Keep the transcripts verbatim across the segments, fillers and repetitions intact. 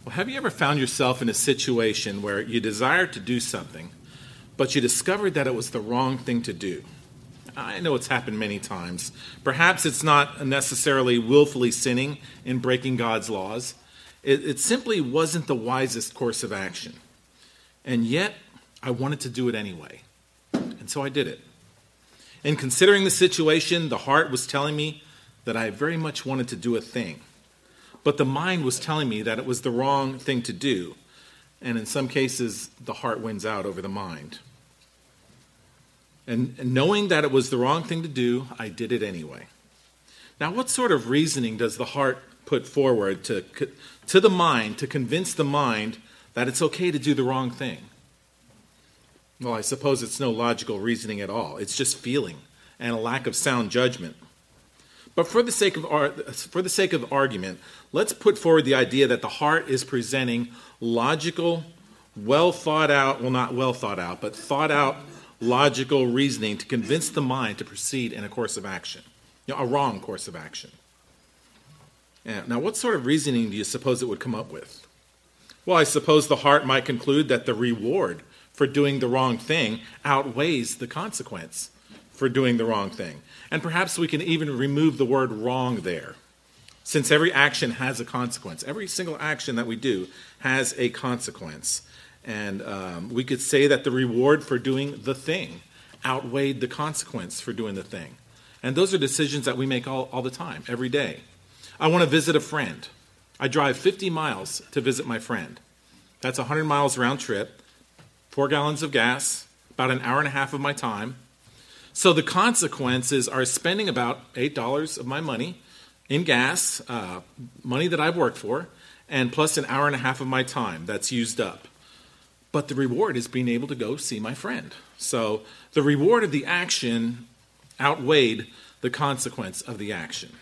Well, have you ever found yourself in a situation where you desired to do something, but you discovered that it was the wrong thing to do? I know it's happened many times. Perhaps it's not necessarily willfully sinning and breaking God's laws. It, it simply wasn't the wisest course of action. And yet, I wanted to do it anyway. And so I did it. In considering the situation, the heart was telling me that I very much wanted to do a thing. But the mind was telling me that it was the wrong thing to do. And in some cases, the heart wins out over the mind. And, and knowing that it was the wrong thing to do, I did it anyway. Now, what sort of reasoning does the heart put forward to, to the mind to convince the mind that it's okay to do the wrong thing? Well, I suppose it's no logical reasoning at all. It's just feeling and a lack of sound judgment. But for the sake of for the sake of argument, let's put forward the idea that the heart is presenting logical, well thought out, well not well thought out, but thought out logical reasoning to convince the mind to proceed in a course of action, you know, a wrong course of action. Now, what sort of reasoning do you suppose it would come up with? Well, I suppose the heart might conclude that the reward for doing the wrong thing outweighs the consequence for doing the wrong thing. And perhaps we can even remove the word wrong there, since every action has a consequence. Every single action that we do has a consequence. And um, we could say that the reward for doing the thing outweighed the consequence for doing the thing. And those are decisions that we make all, all the time, every day. I want to visit a friend. I drive fifty miles to visit my friend. That's one hundred miles round trip, four gallons of gas, about an hour and a half of my time. So the consequences are spending about eight dollars of my money in gas, uh, money that I've worked for, and plus an hour and a half of my time that's used up. But the reward is being able to go see my friend. So the reward of the action outweighed the consequence of the action.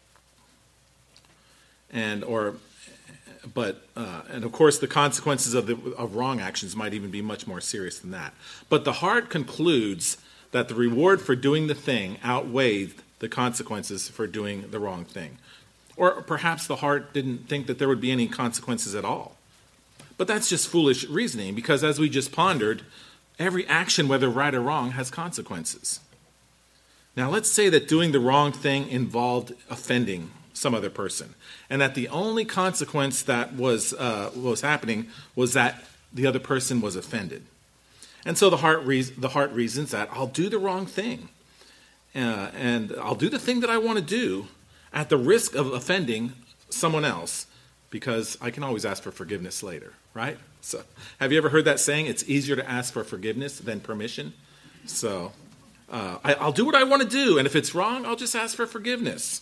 And or, but uh, and of course the consequences of the of wrong actions might even be much more serious than that. But the heart concludes that the reward for doing the thing outweighed the consequences for doing the wrong thing. Or perhaps the heart didn't think that there would be any consequences at all. But that's just foolish reasoning, because as we just pondered, every action, whether right or wrong, has consequences. Now let's say that doing the wrong thing involved offending some other person, and that the only consequence that was uh, was happening was that the other person was offended. And so the heart reas- the heart reasons that I'll do the wrong thing, uh, and I'll do the thing that I want to do at the risk of offending someone else, because I can always ask for forgiveness later, right? So, have you ever heard that saying? It's easier to ask for forgiveness than permission. So, uh, I, I'll do what I want to do, and if it's wrong, I'll just ask for forgiveness.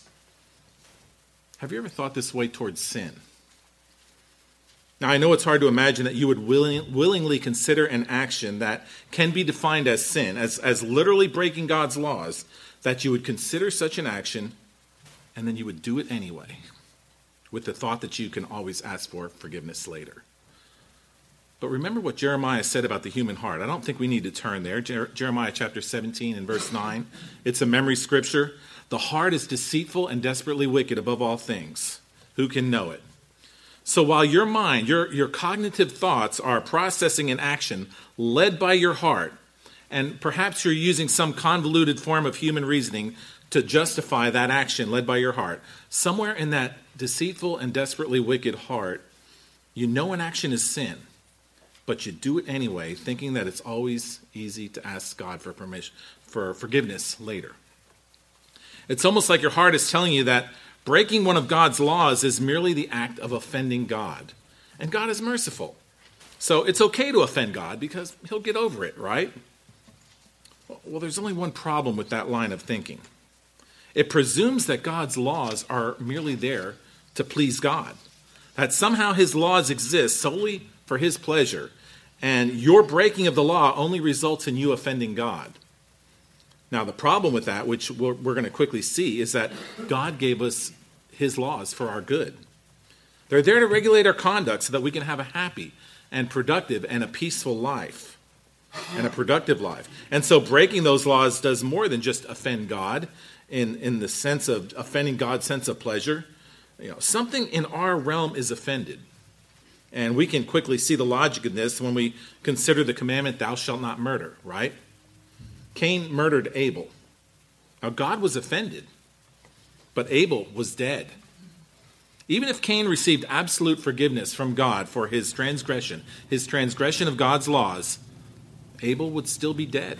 Have you ever thought this way towards sin? Now, I know it's hard to imagine that you would willing, willingly consider an action that can be defined as sin, as, as literally breaking God's laws, that you would consider such an action, and then you would do it anyway, with the thought that you can always ask for forgiveness later. But remember what Jeremiah said about the human heart. I don't think we need to turn there. Jer- Jeremiah chapter seventeen and verse nine. It's a memory scripture. The heart is deceitful and desperately wicked above all things. Who can know it? So while your mind, your, your cognitive thoughts are processing an action led by your heart, and perhaps you're using some convoluted form of human reasoning to justify that action led by your heart, somewhere in that deceitful and desperately wicked heart, you know an action is sin, but you do it anyway, thinking that it's always easy to ask God for permission, for forgiveness later. It's almost like your heart is telling you that breaking one of God's laws is merely the act of offending God. And God is merciful. So it's okay to offend God because he'll get over it, right? Well, there's only one problem with that line of thinking. It presumes that God's laws are merely there to please God. That somehow his laws exist solely for his pleasure, and your breaking of the law only results in you offending God. Now, the problem with that, which we're, we're going to quickly see, is that God gave us his laws for our good. They're there to regulate our conduct so that we can have a happy and productive and a peaceful life, and a productive life. And so breaking those laws does more than just offend God in, in the sense of offending God's sense of pleasure. You know, something in our realm is offended. And we can quickly see the logic in this when we consider the commandment, thou shalt not murder, right? Cain murdered Abel. Now, God was offended, but Abel was dead. Even if Cain received absolute forgiveness from God for his transgression, his transgression of God's laws, Abel would still be dead.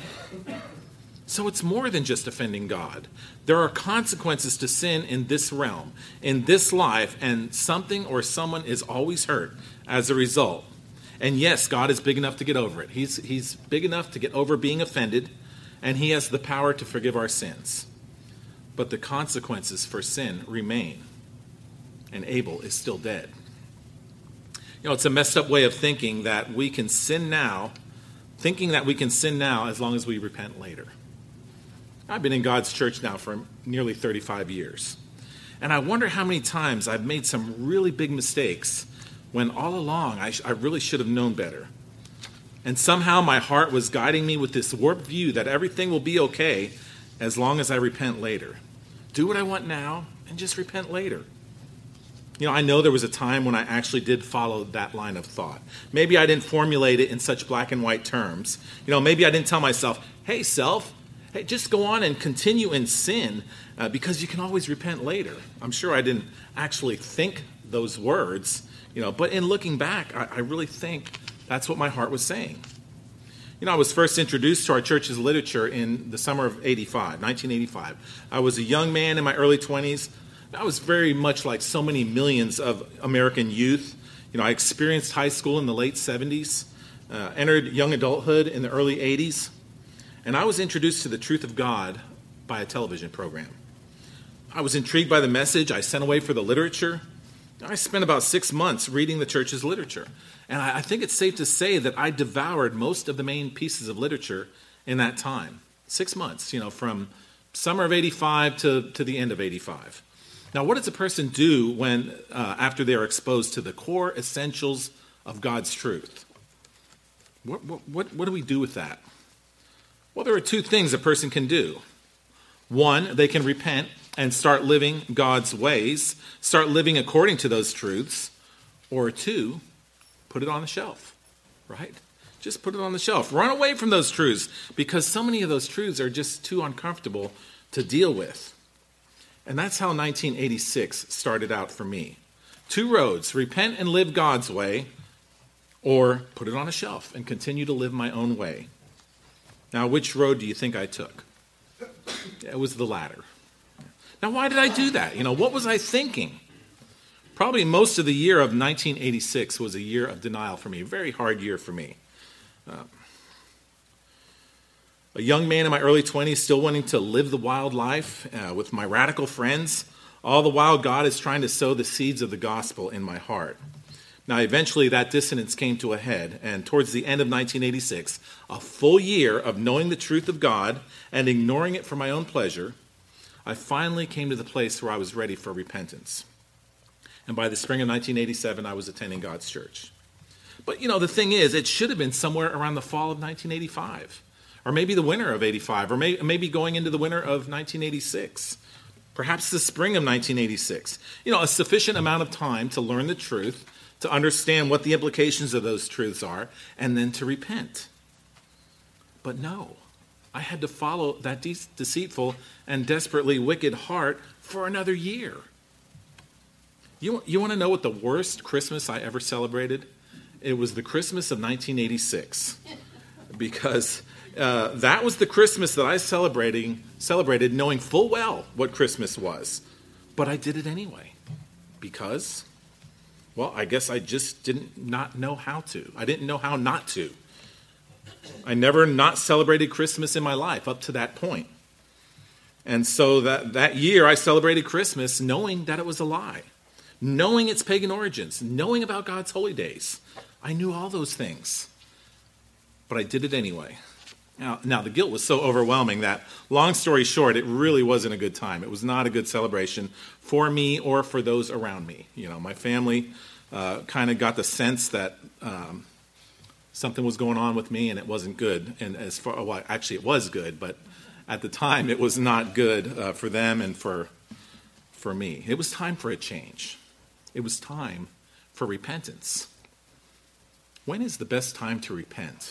So it's more than just offending God. There are consequences to sin in this realm, in this life, and something or someone is always hurt as a result. And yes, God is big enough to get over it. He's, he's big enough to get over being offended, and he has the power to forgive our sins. But the consequences for sin remain, and Abel is still dead. You know, it's a messed up way of thinking that we can sin now, thinking that we can sin now as long as we repent later. I've been in God's church now for nearly thirty-five years. And I wonder how many times I've made some really big mistakes when all along I, sh- I really should have known better. And somehow my heart was guiding me with this warped view that everything will be okay as long as I repent later. Do what I want now and just repent later. You know, I know there was a time when I actually did follow that line of thought. Maybe I didn't formulate it in such black and white terms. You know, maybe I didn't tell myself, hey, self, hey, just go on and continue in sin uh, because you can always repent later. I'm sure I didn't actually think those words, you know, but in looking back, I, I really think that's what my heart was saying. You know, I was first introduced to our church's literature in the summer of eighty-five, nineteen eighty-five. I was a young man in my early twenties. I was very much like so many millions of American youth. You know, I experienced high school in the late seventies, uh, entered young adulthood in the early eighties, and I was introduced to the truth of God by a television program. I was intrigued by the message. I sent away for the literature. I spent about six months reading the church's literature. And I think it's safe to say that I devoured most of the main pieces of literature in that time. Six months, you know, from summer of eighty-five to, to the end of eighty-five. Now, what does a person do when, uh, after they are exposed to the core essentials of God's truth? What, what, what do we do with that? Well, there are two things a person can do. One, they can repent and start living God's ways, start living according to those truths. Or two, put it on the shelf, right? Just put it on the shelf. Run away from those truths because so many of those truths are just too uncomfortable to deal with. And that's how nineteen eighty-six started out for me. Two roads, repent and live God's way, or put it on a shelf and continue to live my own way. Now, which road do you think I took? It was the latter. Now, why did I do that? You know, what was I thinking? Probably most of the year of nineteen eighty-six was a year of denial for me, a very hard year for me. Uh, a young man in my early twenties, still wanting to live the wild life uh, with my radical friends. All the while, God is trying to sow the seeds of the gospel in my heart. Now, eventually, that dissonance came to a head, and towards the end of nineteen eighty-six, a full year of knowing the truth of God and ignoring it for my own pleasure, I finally came to the place where I was ready for repentance. And by the spring of nineteen eighty-seven, I was attending God's church. But, you know, the thing is, it should have been somewhere around the fall of nineteen eighty-five, or maybe the winter of eighty-five, or may, maybe going into the winter of nineteen eighty-six, perhaps the spring of nineteen eighty-six. You know, a sufficient amount of time to learn the truth, to understand what the implications of those truths are, and then to repent. But no, I had to follow that de- deceitful and desperately wicked heart for another year. You, you want to know what the worst Christmas I ever celebrated? It was the Christmas of nineteen eighty-six. Because uh, that was the Christmas that I celebrating, celebrated knowing full well what Christmas was. But I did it anyway. Because, well, I guess I just didn't not know how to. I didn't know how not to. I never not celebrated Christmas in my life up to that point. And so that, that year I celebrated Christmas knowing that it was a lie. Knowing its pagan origins, knowing about God's holy days. I knew all those things, but I did it anyway. Now, now, the guilt was so overwhelming that, long story short, it really wasn't a good time. It was not a good celebration for me or for those around me. You know, my family uh, kind of got the sense that um, something was going on with me and it wasn't good. And as far, well, actually, it was good, but at the time, it was not good uh, for them and for for me. It was time for a change. It was time for repentance. When is the best time to repent?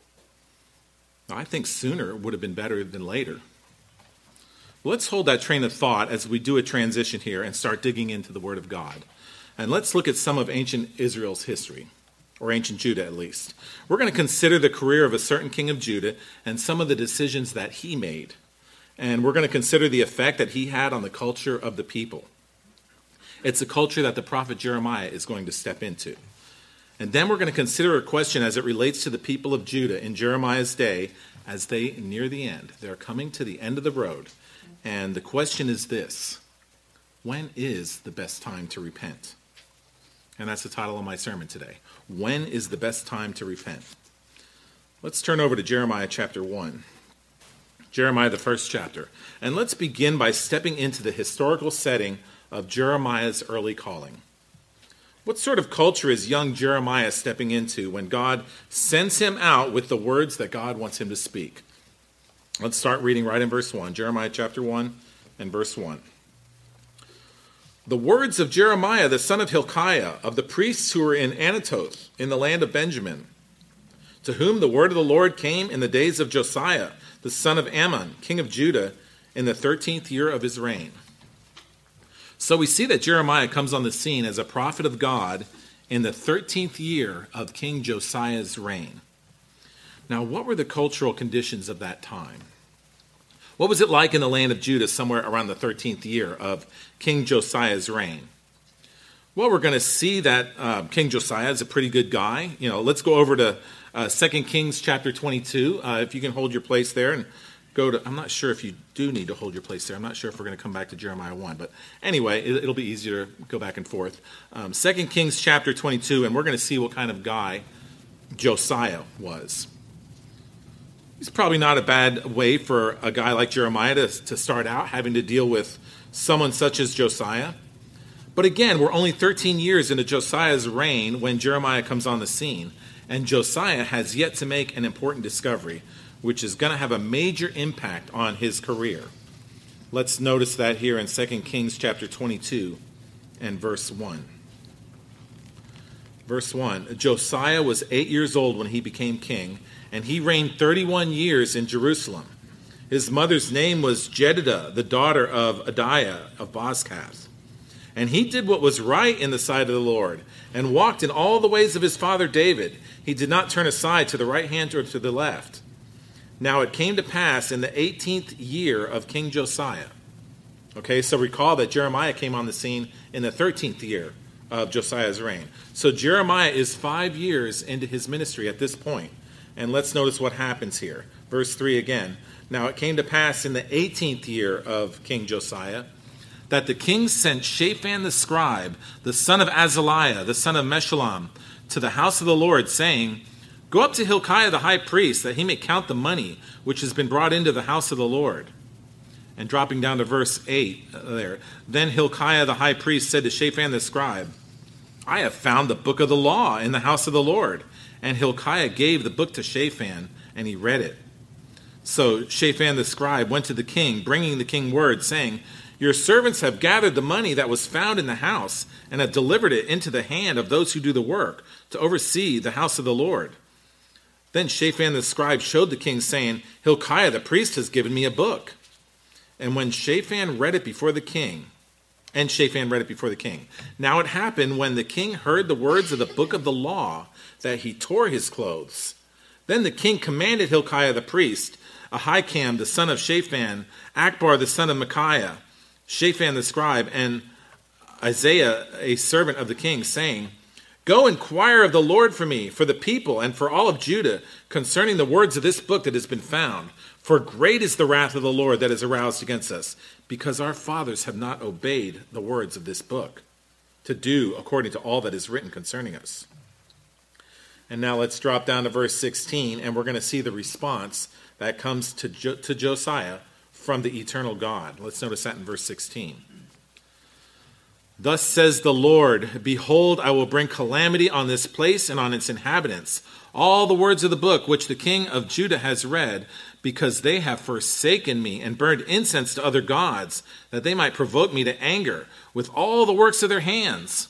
I think sooner would have been better than later. Let's hold that train of thought as we do a transition here and start digging into the Word of God. And let's look at some of ancient Israel's history, or ancient Judah at least. We're going to consider the career of a certain king of Judah and some of the decisions that he made. And we're going to consider the effect that he had on the culture of the people. It's a culture that the prophet Jeremiah is going to step into. And then we're going to consider a question as it relates to the people of Judah in Jeremiah's day as they near the end. They're coming to the end of the road. And the question is this: when is the best time to repent? And that's the title of my sermon today. When is the best time to repent? Let's turn over to Jeremiah chapter one. Jeremiah, the first chapter. And let's begin by stepping into the historical setting of Jeremiah's early calling. What sort of culture is young Jeremiah stepping into when God sends him out with the words that God wants him to speak? Let's start reading right in verse one. Jeremiah chapter one and verse one. The words of Jeremiah, the son of Hilkiah, of the priests who were in Anatoth, in the land of Benjamin, to whom the word of the Lord came in the days of Josiah, the son of Ammon, king of Judah, in the thirteenth year of his reign. So we see that Jeremiah comes on the scene as a prophet of God in the thirteenth year of King Josiah's reign. Now, what were the cultural conditions of that time? What was it like in the land of Judah somewhere around the thirteenth year of King Josiah's reign? Well, we're going to see that uh, King Josiah is a pretty good guy. You know, let's go over to uh, Second Kings chapter twenty-two. Uh, if you can hold your place there and go to, I'm not sure if you do need to hold your place there. I'm not sure if we're going to come back to Jeremiah one. But anyway, it, it'll be easier to go back and forth. Um, Second Kings chapter twenty-two, and we're going to see what kind of guy Josiah was. He's probably not a bad way for a guy like Jeremiah to, to start out, having to deal with someone such as Josiah. But again, we're only thirteen years into Josiah's reign when Jeremiah comes on the scene. And Josiah has yet to make an important discovery, which is going to have a major impact on his career. Let's notice that here in Second Kings chapter twenty-two and verse one. Verse one, Josiah was eight years old when he became king, and he reigned thirty-one years in Jerusalem. His mother's name was Jedidah, the daughter of Adiah of Bozkath. And he did what was right in the sight of the Lord, and walked in all the ways of his father David. He did not turn aside to the right hand or to the left. Now it came to pass in the eighteenth year of King Josiah. Okay, so recall that Jeremiah came on the scene in the thirteenth year of Josiah's reign. So Jeremiah is five years into his ministry at this point. And let's notice what happens here. Verse three again. Now it came to pass in the eighteenth year of King Josiah that the king sent Shaphan the scribe, the son of Azaliah, the son of Meshullam, to the house of the Lord, saying, Go up to Hilkiah the high priest, that he may count the money which has been brought into the house of the Lord. And dropping down to verse eight there, Then Hilkiah the high priest said to Shaphan the scribe, I have found the book of the law in the house of the Lord. And Hilkiah gave the book to Shaphan, and he read it. So Shaphan the scribe went to the king, bringing the king word, saying, Your servants have gathered the money that was found in the house, and have delivered it into the hand of those who do the work, to oversee the house of the Lord. Then Shaphan the scribe showed the king, saying, Hilkiah the priest has given me a book. And when Shaphan read it before the king, and Shaphan read it before the king. Now it happened when the king heard the words of the book of the law, that he tore his clothes. Then the king commanded Hilkiah the priest, Ahikam the son of Shaphan, Akbar the son of Micaiah, Shaphan the scribe, and Isaiah a servant of the king, saying, Go inquire of the Lord for me, for the people, and for all of Judah, concerning the words of this book that has been found. For great is the wrath of the Lord that is aroused against us, because our fathers have not obeyed the words of this book, to do according to all that is written concerning us. And now let's drop down to verse sixteen, and we're going to see the response that comes to, jo- to Josiah from the eternal God. Let's notice that in verse sixteen. Thus says the Lord, Behold, I will bring calamity on this place and on its inhabitants, all the words of the book which the king of Judah has read, because they have forsaken me and burned incense to other gods, that they might provoke me to anger with all the works of their hands.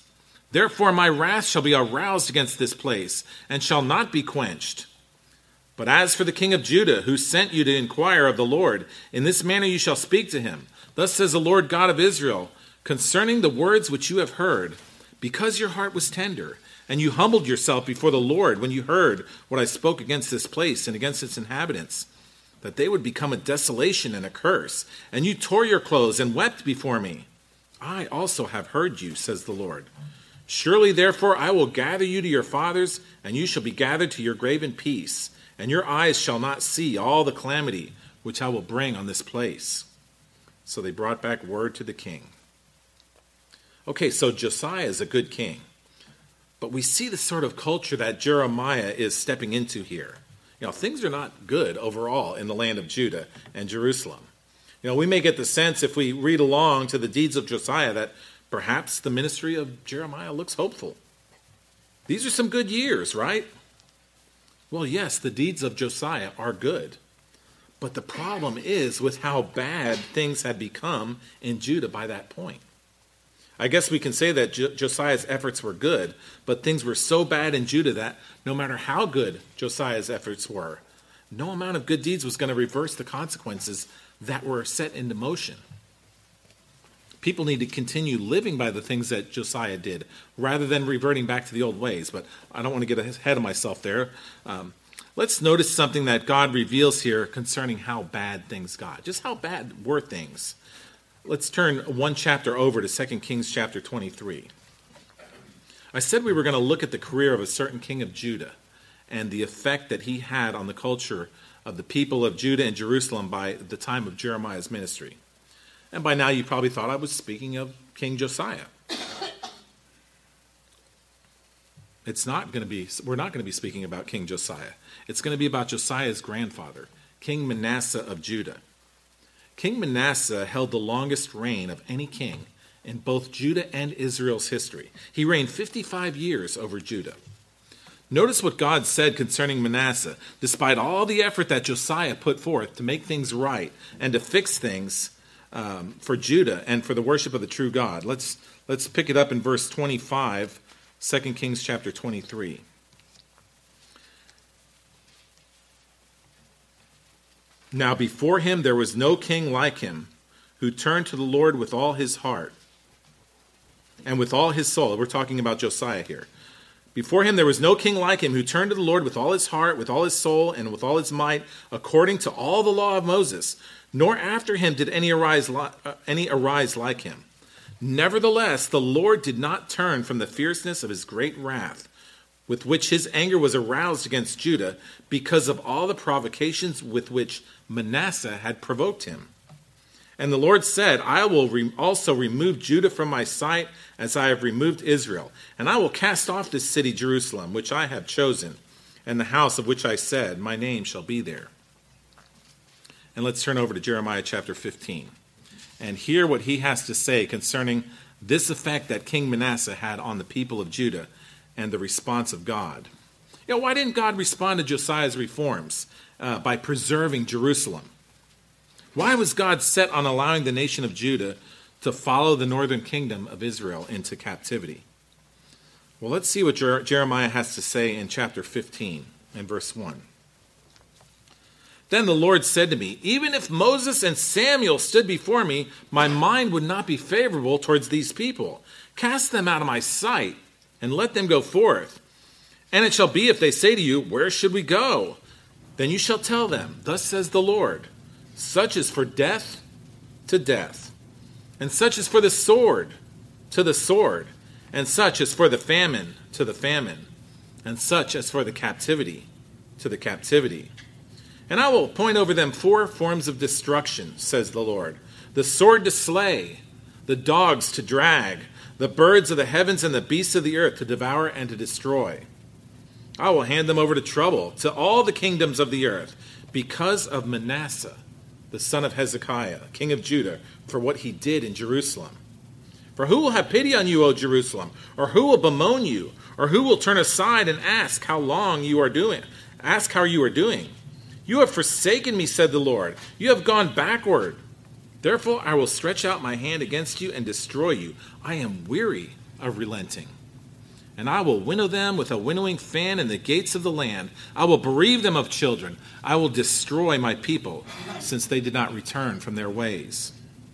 Therefore my wrath shall be aroused against this place, and shall not be quenched. But as for the king of Judah, who sent you to inquire of the Lord, in this manner you shall speak to him. Thus says the Lord God of Israel, concerning the words which you have heard, because your heart was tender, and you humbled yourself before the Lord when you heard what I spoke against this place and against its inhabitants, that they would become a desolation and a curse, and you tore your clothes and wept before me. I also have heard you, says the Lord. Surely, therefore, I will gather you to your fathers, and you shall be gathered to your grave in peace, and your eyes shall not see all the calamity which I will bring on this place. So they brought back word to the king. Okay, so Josiah is a good king, but we see the sort of culture that Jeremiah is stepping into here. You know, things are not good overall in the land of Judah and Jerusalem. You know, we may get the sense if we read along to the deeds of Josiah that perhaps the ministry of Jeremiah looks hopeful. These are some good years, right? Well, yes, the deeds of Josiah are good. But the problem is with how bad things had become in Judah by that point. I guess we can say that Jo- Josiah's efforts were good, but things were so bad in Judah that no matter how good Josiah's efforts were, no amount of good deeds was going to reverse the consequences that were set into motion. People need to continue living by the things that Josiah did rather than reverting back to the old ways. But I don't want to get ahead of myself there. Um, let's notice something that God reveals here concerning how bad things got. Just how bad were things? Let's turn one chapter over to Second Kings chapter twenty-three. I said we were going to look at the career of a certain king of Judah and the effect that he had on the culture of the people of Judah and Jerusalem by the time of Jeremiah's ministry. And by now you probably thought I was speaking of King Josiah. It's not going to be, we're not going to be speaking about King Josiah. It's going to be about Josiah's grandfather, King Manasseh of Judah. King Manasseh held the longest reign of any king in both Judah and Israel's history. He reigned fifty-five years over Judah. Notice what God said concerning Manasseh. Despite all the effort that Josiah put forth to make things right and to fix things um, for Judah and for the worship of the true God. Let's, let's pick it up in verse twenty-five, Second Kings chapter twenty-three. Now before him there was no king like him, who turned to the Lord with all his heart and with all his soul. We're talking about Josiah here. Before him there was no king like him, who turned to the Lord with all his heart, with all his soul, and with all his might, according to all the law of Moses. Nor after him did any arise, li- uh, any arise like him. Nevertheless, the Lord did not turn from the fierceness of his great wrath, with which his anger was aroused against Judah, because of all the provocations with which Manasseh had provoked him. And the Lord said, I will re- also remove Judah from my sight, as I have removed Israel. And I will cast off this city Jerusalem, which I have chosen, and the house of which I said, my name shall be there. And let's turn over to Jeremiah chapter fifteen, and hear what he has to say concerning this effect that King Manasseh had on the people of Judah and the response of God. You know, why didn't God respond to Josiah's reforms uh, by preserving Jerusalem? Why was God set on allowing the nation of Judah to follow the northern kingdom of Israel into captivity? Well, let's see what Jer- Jeremiah has to say in chapter fifteen and verse one. Then the Lord said to me, even if Moses and Samuel stood before me, my mind would not be favorable towards these people. Cast them out of my sight and let them go forth. And it shall be, if they say to you, where should we go? Then you shall tell them, thus says the Lord, such is for death to death, and such is for the sword to the sword, and such as for the famine to the famine, and such as for the captivity to the captivity. And I will appoint over them four forms of destruction, says the Lord, the sword to slay, the dogs to drag, the birds of the heavens and the beasts of the earth to devour and to destroy. I will hand them over to trouble, to all the kingdoms of the earth, because of Manasseh, the son of Hezekiah, king of Judah, for what he did in Jerusalem. For who will have pity on you, O Jerusalem? Or who will bemoan you? Or who will turn aside and ask how long you are doing? Ask how you are doing. You have forsaken me, said the Lord. You have gone backward. Therefore I will stretch out my hand against you and destroy you. I am weary of relenting. and I will winnow them with a winnowing fan in the gates of the land. I will bereave them of children. I will destroy my people, since they did not return from their ways.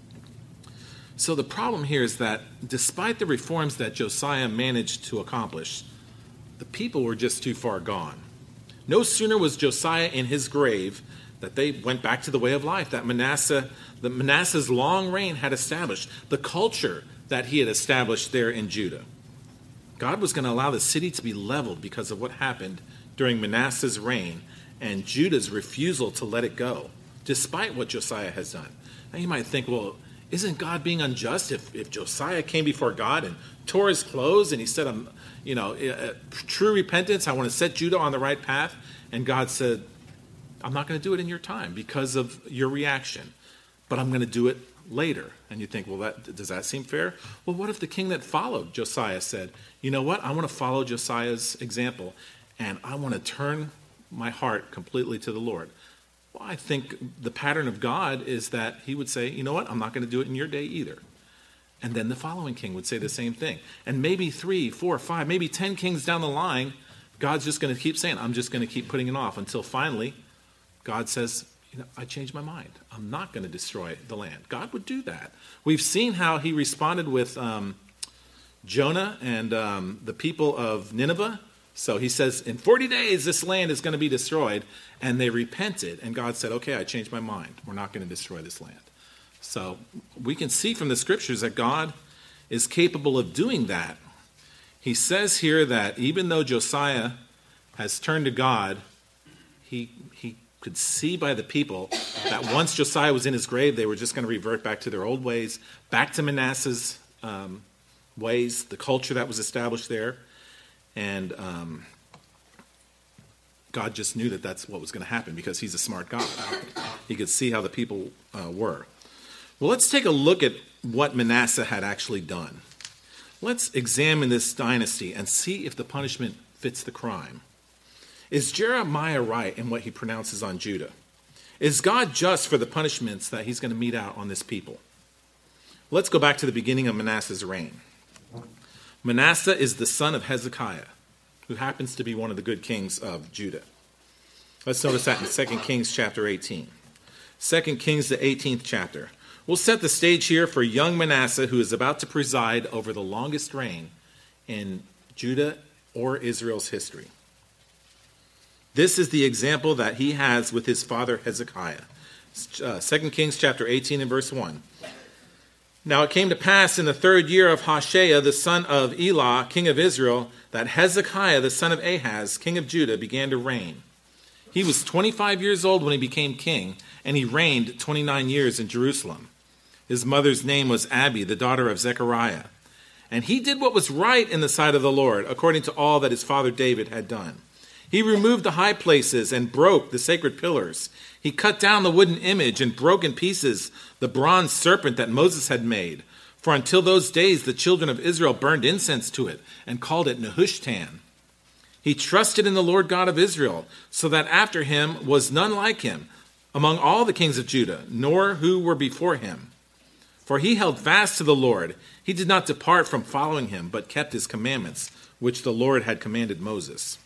So the problem here is that despite the reforms that Josiah managed to accomplish, the people were just too far gone. No sooner was Josiah in his grave that they went back to the way of life that Manasseh, that Manasseh's long reign had established, the culture that he had established there in Judah. God was going to allow the city to be leveled because of what happened during Manasseh's reign and Judah's refusal to let it go, despite what Josiah has done. Now you might think, well, isn't God being unjust if, if Josiah came before God and tore his clothes and he said, I'm, you know, uh, true repentance, I want to set Judah on the right path. And God said, I'm not going to do it in your time because of your reaction, but I'm going to do it later. And you think, well, that, does that seem fair? Well, what if the king that followed Josiah said, you know what, I want to follow Josiah's example and I want to turn my heart completely to the Lord? Well, I think the pattern of God is that he would say, you know what, I'm not going to do it in your day either. And then the following king would say the same thing. And maybe three, four, five, maybe ten kings down the line, God's just going to keep saying, I'm just going to keep putting it off until finally God says, you know, I changed my mind. I'm not going to destroy the land. God would do that. We've seen how he responded with um, Jonah and um, the people of Nineveh. So he says, in forty days, this land is going to be destroyed. And they repented. And God said, okay, I changed my mind. We're not going to destroy this land. So we can see from the scriptures that God is capable of doing that. He says here that even though Josiah has turned to God, he he could see by the people that once Josiah was in his grave, they were just going to revert back to their old ways, back to Manasseh's um, ways, the culture that was established there. And um, God just knew that that's what was going to happen because he's a smart God. He could see how the people uh, were. Well, let's take a look at what Manasseh had actually done. Let's examine this dynasty and see if the punishment fits the crime. Is Jeremiah right in what he pronounces on Judah? Is God just for the punishments that he's going to mete out on this people? Let's go back to the beginning of Manasseh's reign. Manasseh is the son of Hezekiah, who happens to be one of the good kings of Judah. Let's notice that in Second Kings chapter eighteen. Second Kings, the eighteenth chapter. We'll set the stage here for young Manasseh, who is about to preside over the longest reign in Judah or Israel's history. This is the example that he has with his father Hezekiah. Uh, Second Kings chapter eighteen and verse one. Now it came to pass in the third year of Hoshea, the son of Elah, king of Israel, that Hezekiah, the son of Ahaz, king of Judah, began to reign. He was twenty-five years old when he became king, and he reigned twenty-nine years in Jerusalem. His mother's name was Abi, the daughter of Zechariah. And he did what was right in the sight of the Lord, according to all that his father David had done. He removed the high places and broke the sacred pillars. He cut down the wooden image and broke in pieces the bronze serpent that Moses had made. For until those days the children of Israel burned incense to it and called it Nehushtan. He trusted in the Lord God of Israel, so that after him was none like him among all the kings of Judah, nor who were before him. For he held fast to the Lord. He did not depart from following him, but kept his commandments, which the Lord had commanded Moses.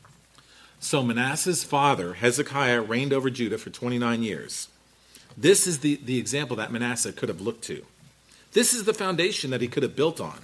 So Manasseh's father, Hezekiah, reigned over Judah for twenty-nine years. This is the, the example that Manasseh could have looked to. This is the foundation that he could have built on.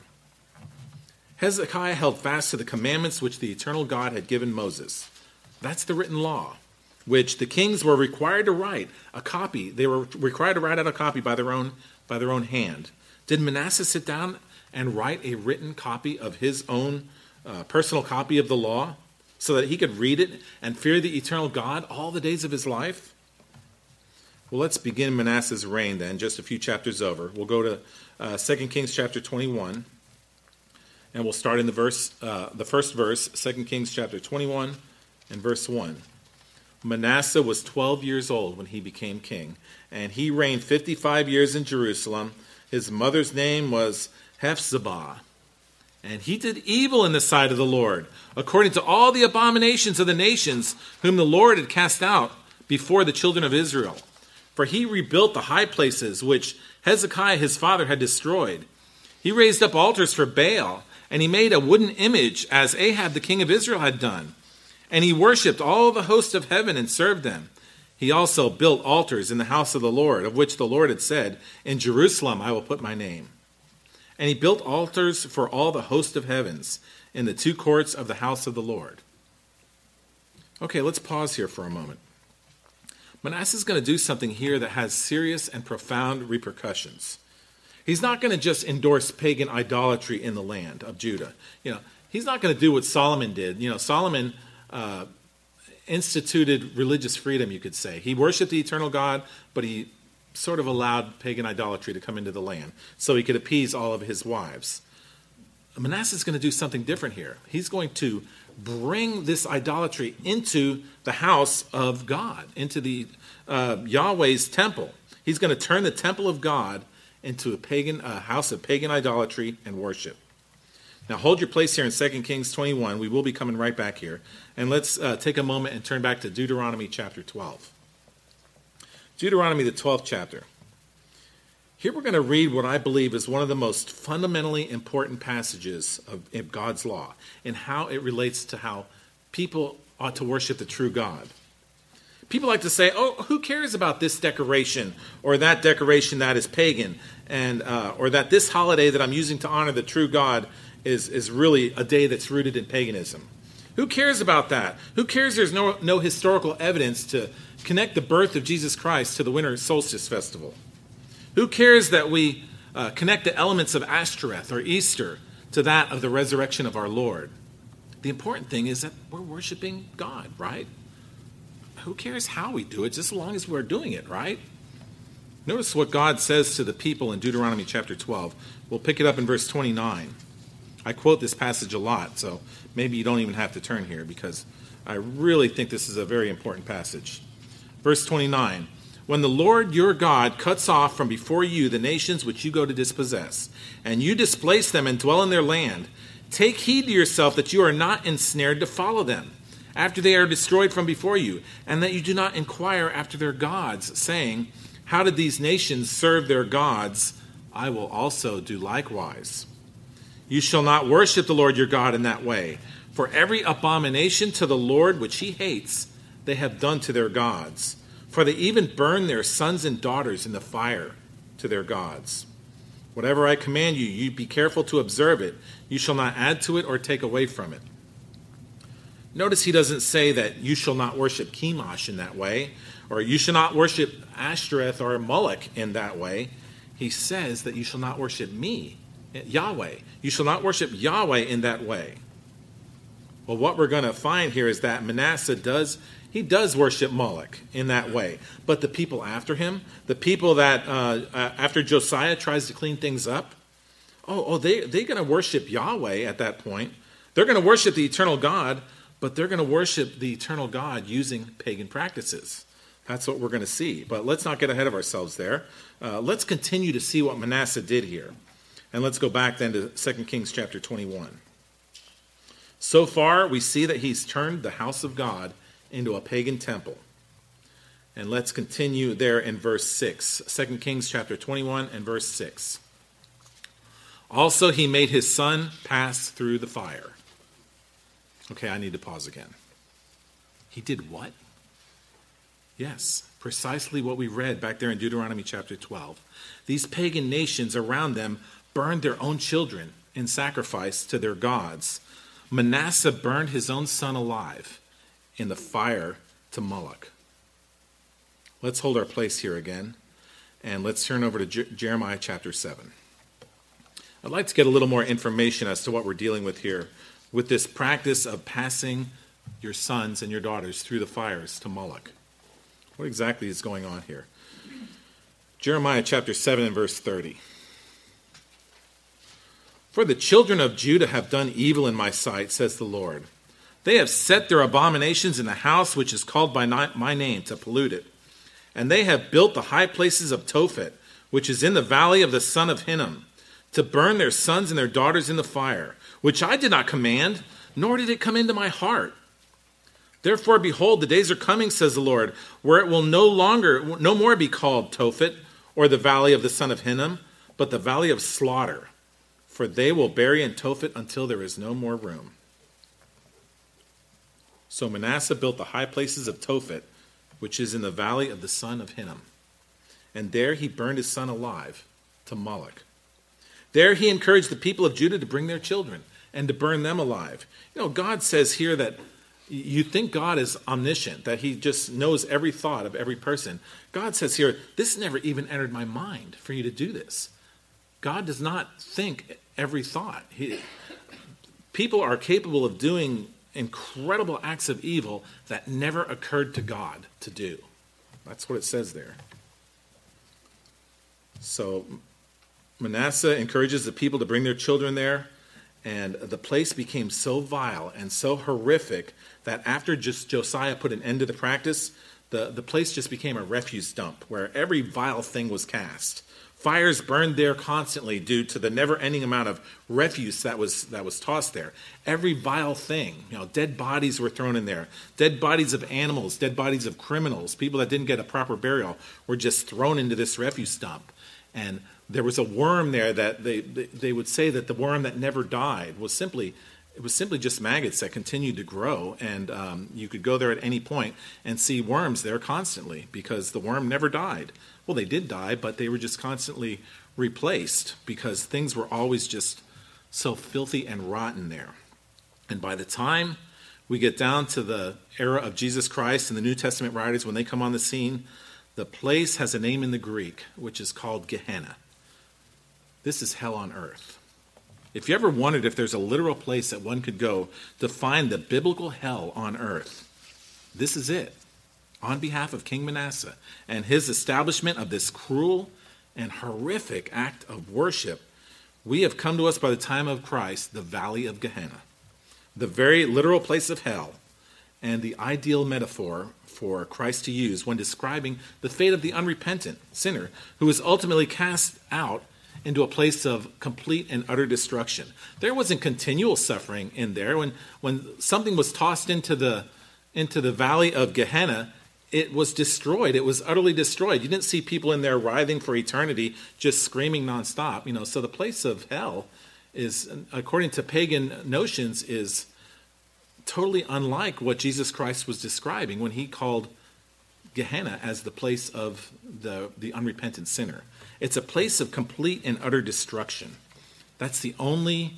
Hezekiah held fast to the commandments which the eternal God had given Moses. That's the written law, which the kings were required to write a copy. They were required to write out a copy by their own, by their own hand. Did Manasseh sit down and write a written copy of his own uh, personal copy of the law so that he could read it and fear the eternal God all the days of his life? Well, let's begin Manasseh's reign then, just a few chapters over. We'll go to uh, Second Kings chapter twenty-one, and we'll start in the verse, uh, the first verse, Second Kings chapter twenty-one and verse one. Manasseh was twelve years old when he became king, and he reigned fifty-five years in Jerusalem. His mother's name was Hephzibah. And he did evil in the sight of the Lord, according to all the abominations of the nations whom the Lord had cast out before the children of Israel. For he rebuilt the high places which Hezekiah his father had destroyed. He raised up altars for Baal And he made a wooden image, as Ahab the king of Israel had done. And he worshipped all the hosts of heaven and served them. He also built altars in the house of the Lord, of which the Lord had said, in Jerusalem I will put my name. And he built altars for all the host of heavens in the two courts of the house of the Lord. Okay, let's pause here for a moment. Manasseh is going to do something here that has serious and profound repercussions. He's not going to just endorse pagan idolatry in the land of Judah. You know, he's not going to do what Solomon did. You know, Solomon uh, instituted religious freedom, you could say. He worshiped the eternal God, but he sort of allowed pagan idolatry to come into the land so he could appease all of his wives. Manasseh is going to do something different here. He's going to bring this idolatry into the house of God, into the uh, Yahweh's temple. He's going to turn the temple of God into a pagan a house of pagan idolatry and worship. Now hold your place here in Second Kings twenty-one. We will be coming right back here. And let's uh, take a moment and turn back to Deuteronomy chapter twelve. Deuteronomy, the twelfth chapter. Here we're going to read what I believe is one of the most fundamentally important passages of, of God's law and how it relates to how people ought to worship the true God. People like to say, oh, who cares about this decoration or that decoration that is pagan, and uh, or that this holiday that I'm using to honor the true God is, is really a day that's rooted in paganism. Who cares about that? Who cares there's no, no historical evidence to connect the birth of Jesus Christ to the winter solstice festival? Who cares that we uh, connect the elements of Ashtoreth or Easter to that of the resurrection of our Lord? The important thing is that we're worshiping God, right? Who cares how we do it, just as long as we're doing it, right? Notice what God says to the people in Deuteronomy chapter twelve. We'll pick it up in verse twenty-nine. I quote this passage a lot, so maybe you don't even have to turn here because I really think this is a very important passage. Verse twenty-nine. When the Lord your God cuts off from before you the nations which you go to dispossess, and you displace them and dwell in their land, take heed to yourself that you are not ensnared to follow them, after they are destroyed from before you, and that you do not inquire after their gods, saying, how did these nations serve their gods? I will also do likewise. You shall not worship the Lord your God in that way, for every abomination to the Lord which he hates, they have done to their gods. For they even burn their sons and daughters in the fire to their gods. Whatever I command you, you be careful to observe it. You shall not add to it or take away from it. Notice he doesn't say that you shall not worship Chemosh in that way, or you shall not worship Ashtoreth or Moloch in that way. He says that you shall not worship me, Yahweh. You shall not worship Yahweh in that way. Well, what we're going to find here is that Manasseh does, he does worship Moloch in that way. But the people after him, the people that uh, uh, after Josiah tries to clean things up, oh, oh they, they're going to worship Yahweh at that point. They're going to worship the eternal God, but they're going to worship the eternal God using pagan practices. That's what we're going to see. But let's not get ahead of ourselves there. Uh, let's continue to see what Manasseh did here. And let's go back then to Second Kings chapter twenty-one. So far, we see that he's turned the house of God into a pagan temple. And let's continue there in verse six. Second Kings chapter twenty-one and verse six. Also, he made his son pass through the fire. Okay, I need to pause again. He did what? Yes, precisely what we read back there in Deuteronomy chapter twelve. These pagan nations around them burned their own children in sacrifice to their gods. Manasseh burned his own son alive in the fire to Moloch. Let's hold our place here again, and let's turn over to Je- Jeremiah chapter seven. I'd like to get a little more information as to what we're dealing with here, with this practice of passing your sons and your daughters through the fires to Moloch. What exactly is going on here? Jeremiah chapter seven and verse thirty. For the children of Judah have done evil in my sight, says the Lord. They have set their abominations in the house which is called by my name to pollute it. And they have built the high places of Tophet, which is in the valley of the son of Hinnom, to burn their sons and their daughters in the fire, which I did not command, nor did it come into my heart. Therefore, behold, the days are coming, says the Lord, where it will no longer, no more be called Tophet, or the valley of the son of Hinnom, but the valley of slaughter. for they will bury in Tophet until there is no more room. So Manasseh built the high places of Tophet, which is in the valley of the son of Hinnom. And there he burned his son alive to Moloch. There he encouraged the people of Judah to bring their children and to burn them alive. You know, God says here that you think God is omniscient, that he just knows every thought of every person. God says here, this never even entered my mind for you to do this. God does not think every thought. He, people are capable of doing incredible acts of evil that never occurred to God to do. That's what it says there. So Manasseh encourages the people to bring their children there, and the place became so vile and so horrific that after just Josiah put an end to the practice, the, the place just became a refuse dump where every vile thing was cast. Fires burned there constantly due to the never-ending amount of refuse that was that was tossed there. Every vile thing, you know, dead bodies were thrown in there. Dead bodies of animals, dead bodies of criminals, people that didn't get a proper burial were just thrown into this refuse dump. And there was a worm there that they, they they would say that the worm that never died was simply it was simply just maggots that continued to grow, and um, you could go there at any point and see worms there constantly because the worm never died. Well, they did die, but they were just constantly replaced because things were always just so filthy and rotten there. And by the time we get down to the era of Jesus Christ and the New Testament writers, when they come on the scene, the place has a name in the Greek, which is called Gehenna. This is hell on earth. If you ever wondered if there's a literal place that one could go to find the biblical hell on earth, this is it. On behalf of King Manasseh and his establishment of this cruel and horrific act of worship, we have come to us by the time of Christ, the valley of Gehenna, the very literal place of hell, and the ideal metaphor for Christ to use when describing the fate of the unrepentant sinner who is ultimately cast out into a place of complete and utter destruction. There wasn't continual suffering in there. When when something was tossed into the into the valley of Gehenna, it was destroyed. It was utterly destroyed. You didn't see people in there writhing for eternity, just screaming nonstop. You know, so the place of hell is, according to pagan notions, is totally unlike what Jesus Christ was describing when he called Gehenna as the place of the, the unrepentant sinner. It's a place of complete and utter destruction. That's the only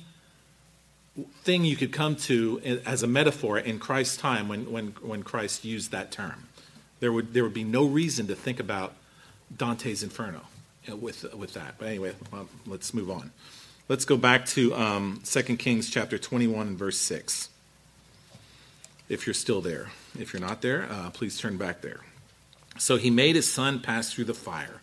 thing you could come to as a metaphor in Christ's time when, when, when Christ used that term. There would there would be no reason to think about Dante's Inferno with with that. But anyway, um, let's move on. Let's go back to um, Second Kings chapter twenty-one and verse six. If you're still there. If you're not there, uh, please turn back there. So he made his son pass through the fire.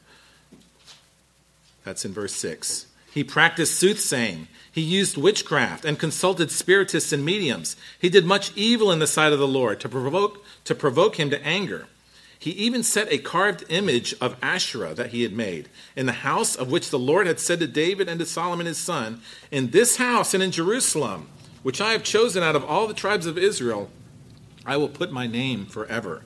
That's in verse six. He practiced soothsaying. He used witchcraft and consulted spiritists and mediums. He did much evil in the sight of the Lord to provoke to provoke him to anger. He even set a carved image of Asherah that he had made in the house of which the Lord had said to David and to Solomon his son, "In this house and in Jerusalem, which I have chosen out of all the tribes of Israel, I will put my name forever.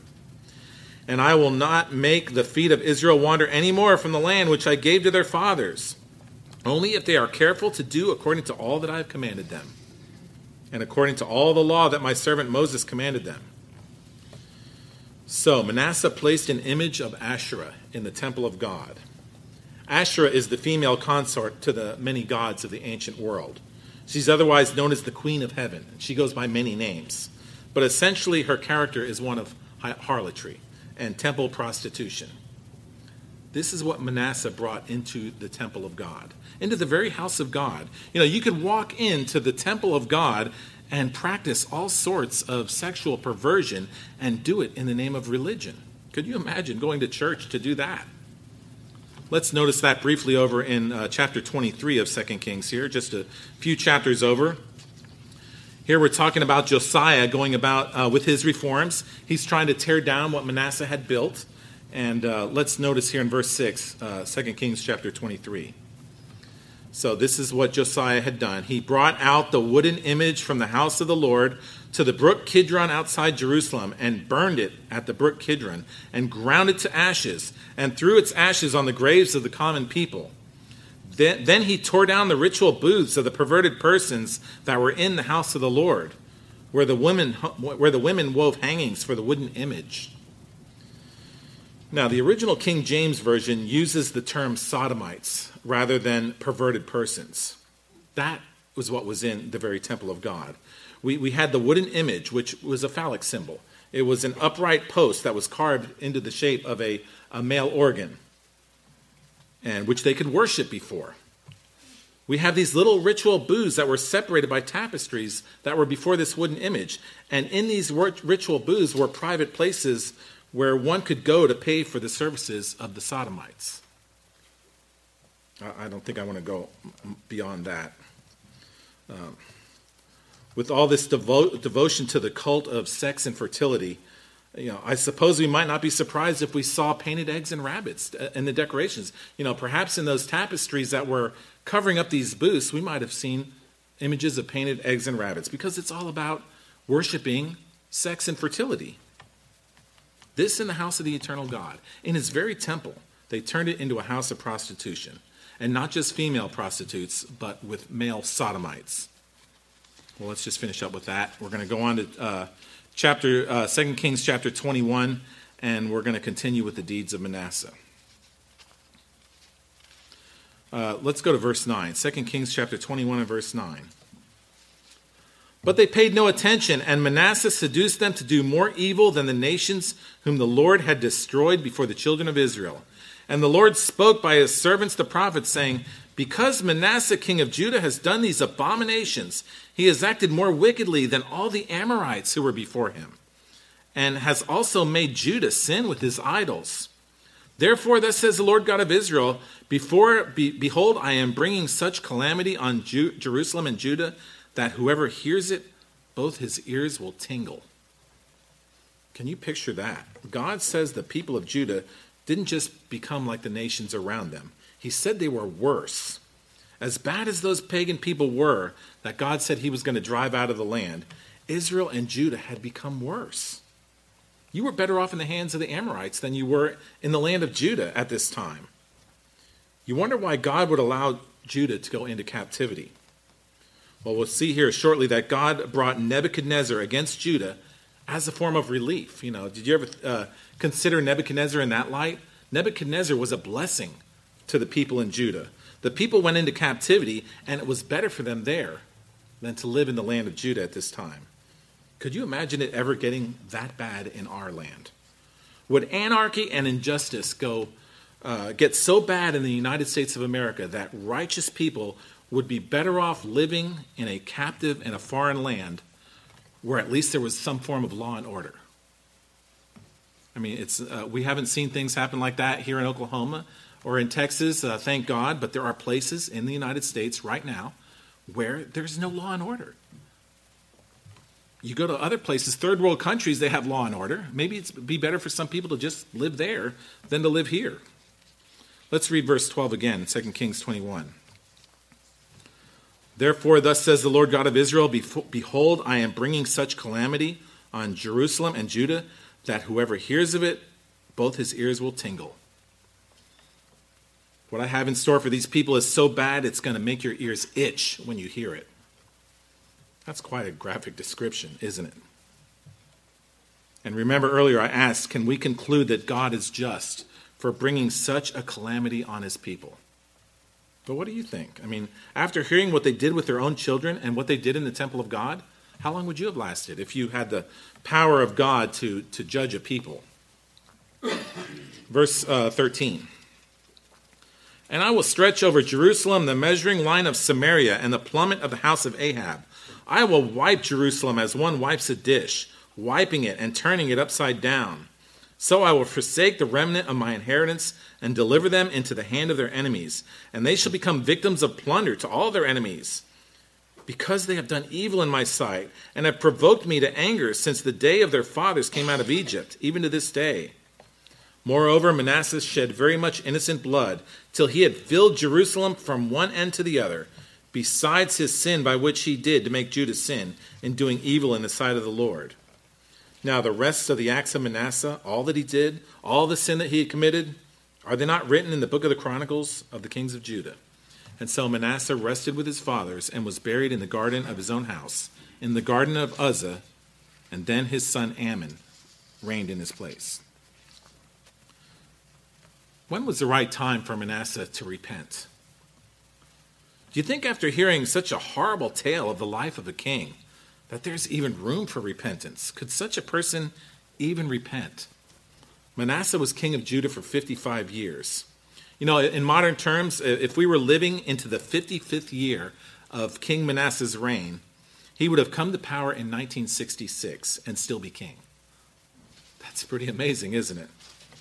And I will not make the feet of Israel wander any more from the land which I gave to their fathers, only if they are careful to do according to all that I have commanded them, and according to all the law that my servant Moses commanded them." So Manasseh placed an image of Asherah in the temple of God. Asherah is the female consort to the many gods of the ancient world. She's otherwise known as the Queen of Heaven. She goes by many names. But essentially her character is one of harlotry and temple prostitution. This is what Manasseh brought into the temple of God, into the very house of God. You know, you could walk into the temple of God and practice all sorts of sexual perversion and do it in the name of religion. Could you imagine going to church to do that? Let's notice that briefly over in uh, chapter twenty-three of Second Kings here, just a few chapters over. Here we're talking about Josiah going about uh, with his reforms. He's trying to tear down what Manasseh had built. And uh, let's notice here in verse six, uh, Second Kings chapter twenty-three. So this is what Josiah had done. He brought out the wooden image from the house of the Lord to the brook Kidron outside Jerusalem and burned it at the brook Kidron and ground it to ashes and threw its ashes on the graves of the common people. Then, then he tore down the ritual booths of the perverted persons that were in the house of the Lord, where the women, where the women wove hangings for the wooden image. Now, the original King James Version uses the term sodomites rather than perverted persons. That was what was in the very temple of God. We, we had the wooden image, which was a phallic symbol. It was an upright post that was carved into the shape of a, a male organ, and which they could worship before. We have these little ritual booths that were separated by tapestries that were before this wooden image. And in these ritual booths were private places where one could go to pay for the services of the sodomites. I don't think I want to go beyond that. Um, with all this devo- devotion to the cult of sex and fertility, you know, I suppose we might not be surprised if we saw painted eggs and rabbits in the decorations. You know, perhaps in those tapestries that were covering up these booths, we might have seen images of painted eggs and rabbits, because it's all about worshiping sex and fertility. This in the house of the eternal God. In his very temple, they turned it into a house of prostitution. And not just female prostitutes, but with male sodomites. Well, let's just finish up with that. We're going to go on to uh, chapter uh, Second Kings chapter twenty-one, and we're going to continue with the deeds of Manasseh. Uh, let's go to verse nine. Second Kings chapter twenty-one and verse nine. But they paid no attention, and Manasseh seduced them to do more evil than the nations whom the Lord had destroyed before the children of Israel. And the Lord spoke by his servants the prophets, saying, because Manasseh king of Judah has done these abominations, he has acted more wickedly than all the Amorites who were before him, and has also made Judah sin with his idols. Therefore, thus says the Lord God of Israel, Before, be, behold, I am bringing such calamity on Ju- Jerusalem and Judah, that whoever hears it, both his ears will tingle. Can you picture that? God says the people of Judah didn't just become like the nations around them. He said they were worse. As bad as those pagan people were that God said he was going to drive out of the land, Israel and Judah had become worse. You were better off in the hands of the Amorites than you were in the land of Judah at this time. You wonder why God would allow Judah to go into captivity. Well, we'll see here shortly that God brought Nebuchadnezzar against Judah as a form of relief. You know, did you ever uh, consider Nebuchadnezzar in that light? Nebuchadnezzar was a blessing to the people in Judah. The people went into captivity, and it was better for them there than to live in the land of Judah at this time. Could you imagine it ever getting that bad in our land? Would anarchy and injustice go uh, get so bad in the United States of America that righteous people would be better off living in a captive in a foreign land where at least there was some form of law and order? I mean, it's uh, we haven't seen things happen like that here in Oklahoma or in Texas, uh, thank God, but there are places in the United States right now where there's no law and order. You go to other places, third world countries, they have law and order. Maybe it'd be better for some people to just live there than to live here. Let's read verse twelve again, Second Kings twenty-one. Therefore, thus says the Lord God of Israel, Behold, I am bringing such calamity on Jerusalem and Judah that whoever hears of it, both his ears will tingle. What I have in store for these people is so bad, it's going to make your ears itch when you hear it. That's quite a graphic description, isn't it? And remember earlier I asked, can we conclude that God is just for bringing such a calamity on his people? But what do you think? I mean, after hearing what they did with their own children and what they did in the temple of God, how long would you have lasted if you had the power of God to, to judge a people? Verse uh, thirteen. And I will stretch over Jerusalem the measuring line of Samaria and the plummet of the house of Ahab. I will wipe Jerusalem as one wipes a dish, wiping it and turning it upside down. So I will forsake the remnant of my inheritance and deliver them into the hand of their enemies, and they shall become victims of plunder to all their enemies. Because they have done evil in my sight, and have provoked me to anger since the day of their fathers came out of Egypt, even to this day. Moreover, Manasseh shed very much innocent blood, till he had filled Jerusalem from one end to the other, besides his sin by which he did to make Judah sin, in doing evil in the sight of the Lord. Now the rest of the acts of Manasseh, all that he did, all the sin that he had committed, are they not written in the book of the Chronicles of the kings of Judah? And so Manasseh rested with his fathers and was buried in the garden of his own house, in the garden of Uzzah, and then his son Amon reigned in his place. When was the right time for Manasseh to repent? Do you think after hearing such a horrible tale of the life of a king that there's even room for repentance? Could such a person even repent? Manasseh was king of Judah for fifty-five years. You know, in modern terms, if we were living into the fifty-fifth year of King Manasseh's reign, he would have come to power in nineteen sixty-six and still be king. That's pretty amazing, isn't it?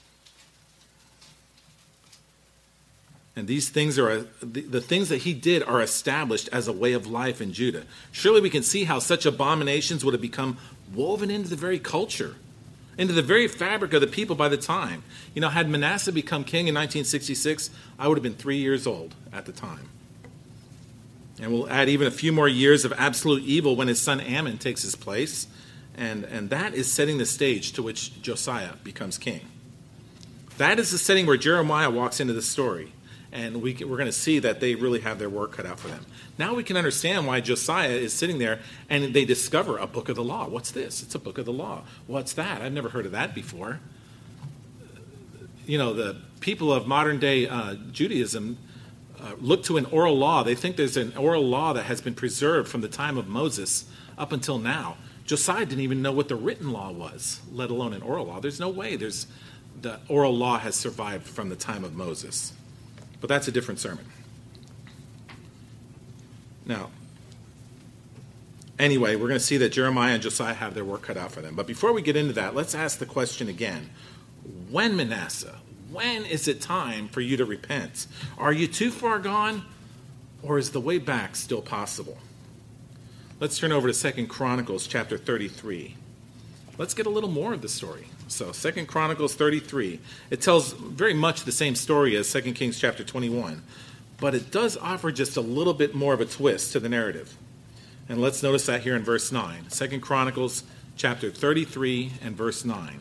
And these things are, the, the things that he did are established as a way of life in Judah. Surely we can see how such abominations would have become woven into the very culture, into the very fabric of the people by the time. You know, had Manasseh become king in nineteen sixty-six, I would have been three years old at the time. And we'll add even a few more years of absolute evil when his son Amon takes his place. And, and that is setting the stage to which Josiah becomes king. That is the setting where Jeremiah walks into the story. And we can, we're going to see that they really have their work cut out for them. Now we can understand why Josiah is sitting there and they discover a book of the law. What's this? It's a book of the law. What's that? I've never heard of that before. You know, the people of modern day uh, Judaism uh, look to an oral law. They think there's an oral law that has been preserved from the time of Moses up until now. Josiah didn't even know what the written law was, let alone an oral law. There's no way there's the oral law has survived from the time of Moses. But that's a different sermon. Now, anyway, we're going to see that Jeremiah and Josiah have their work cut out for them. But before we get into that, let's ask the question again. When, Manasseh, when is it time for you to repent? Are you too far gone, or is the way back still possible? Let's turn over to Second Chronicles chapter thirty-three. Let's get a little more of the story. So Second Chronicles thirty-three, it tells very much the same story as Second Kings chapter twenty-one, but it does offer just a little bit more of a twist to the narrative. And let's notice that here in verse nine. Second Chronicles chapter thirty-three and verse nine.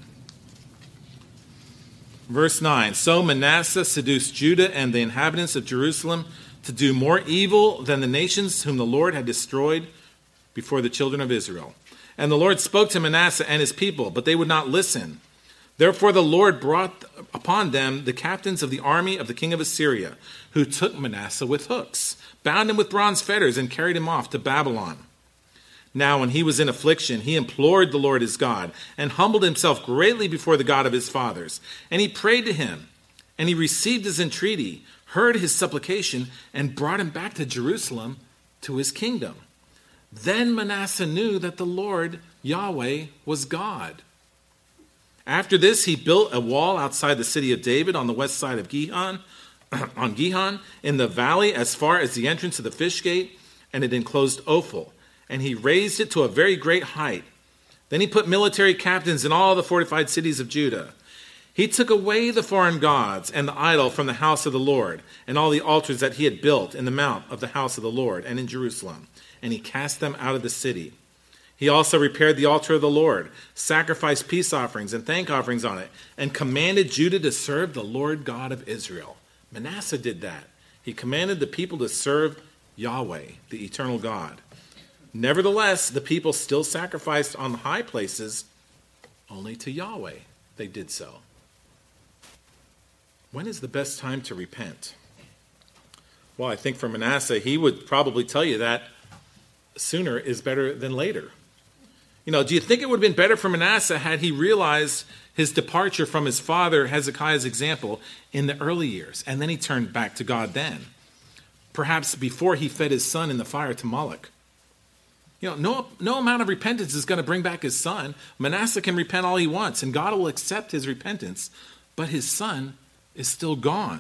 Verse nine, so Manasseh seduced Judah and the inhabitants of Jerusalem to do more evil than the nations whom the Lord had destroyed before the children of Israel. And the Lord spoke to Manasseh and his people, but they would not listen. Therefore the Lord brought upon them the captains of the army of the king of Assyria, who took Manasseh with hooks, bound him with bronze fetters, and carried him off to Babylon. Now when he was in affliction, he implored the Lord his God, and humbled himself greatly before the God of his fathers. And he prayed to him, and he received his entreaty, heard his supplication, and brought him back to Jerusalem to his kingdom. Then Manasseh knew that the Lord, Yahweh, was God. After this, he built a wall outside the city of David on the west side of Gihon, on Gihon, in the valley as far as the entrance of the fish gate, and it enclosed Ophel. And he raised it to a very great height. Then he put military captains in all the fortified cities of Judah. He took away the foreign gods and the idol from the house of the Lord, and all the altars that he had built in the mount of the house of the Lord and in Jerusalem, and he cast them out of the city. He also repaired the altar of the Lord, sacrificed peace offerings and thank offerings on it, and commanded Judah to serve the Lord God of Israel. Manasseh did that. He commanded the people to serve Yahweh, the eternal God. Nevertheless, the people still sacrificed on the high places, only to Yahweh they did so. When is the best time to repent? Well, I think for Manasseh, he would probably tell you that sooner is better than later. You know, do you think it would have been better for Manasseh had he realized his departure from his father Hezekiah's example in the early years, and then he turned back to God then? Perhaps before he fed his son in the fire to Moloch. You know, no, no amount of repentance is going to bring back his son. Manasseh can repent all he wants, and God will accept his repentance, but his son is still gone.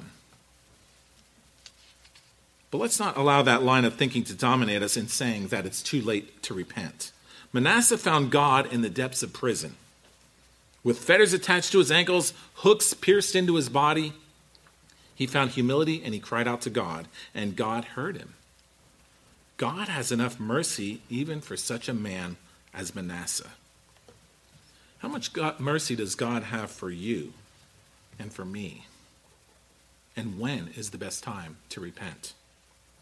But let's not allow that line of thinking to dominate us in saying that it's too late to repent. Manasseh found God in the depths of prison. With fetters attached to his ankles, hooks pierced into his body, he found humility and he cried out to God, and God heard him. God has enough mercy even for such a man as Manasseh. How much God, mercy does God have for you and for me? And when is the best time to repent?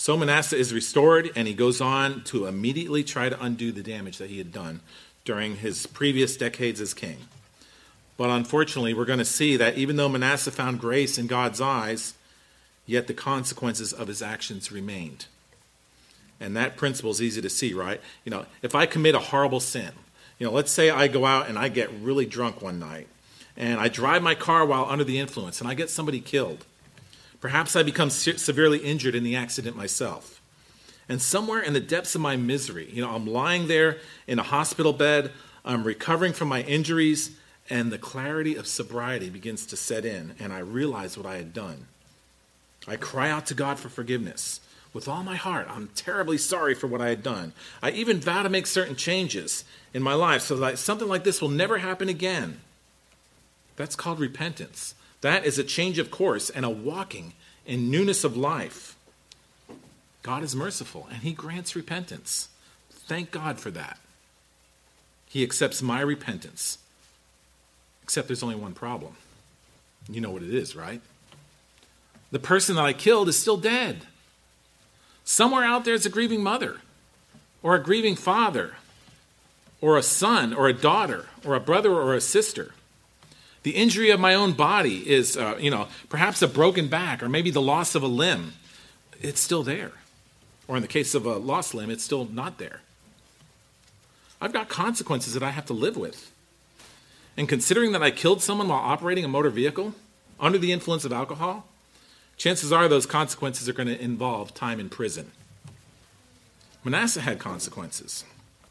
So Manasseh is restored, and he goes on to immediately try to undo the damage that he had done during his previous decades as king. But unfortunately, we're going to see that even though Manasseh found grace in God's eyes, yet the consequences of his actions remained. And that principle is easy to see, right? You know, if I commit a horrible sin, you know, let's say I go out and I get really drunk one night, and I drive my car while under the influence, and I get somebody killed. Perhaps I become se- severely injured in the accident myself. And somewhere in the depths of my misery, you know, I'm lying there in a hospital bed, I'm recovering from my injuries, and the clarity of sobriety begins to set in, and I realize what I had done. I cry out to God for forgiveness. With all my heart, I'm terribly sorry for what I had done. I even vow to make certain changes in my life so that something like this will never happen again. That's called repentance. That is a change of course and a walking in newness of life. God is merciful, and he grants repentance. Thank God for that. He accepts my repentance. Except there's only one problem. You know what it is, right? The person that I killed is still dead. Somewhere out there is a grieving mother, or a grieving father, or a son, or a daughter, or a brother, or a sister. The injury of my own body is, uh, you know, perhaps a broken back, or maybe the loss of a limb. It's still there. Or in the case of a lost limb, it's still not there. I've got consequences that I have to live with. And considering that I killed someone while operating a motor vehicle under the influence of alcohol, chances are those consequences are going to involve time in prison. Manasseh had consequences.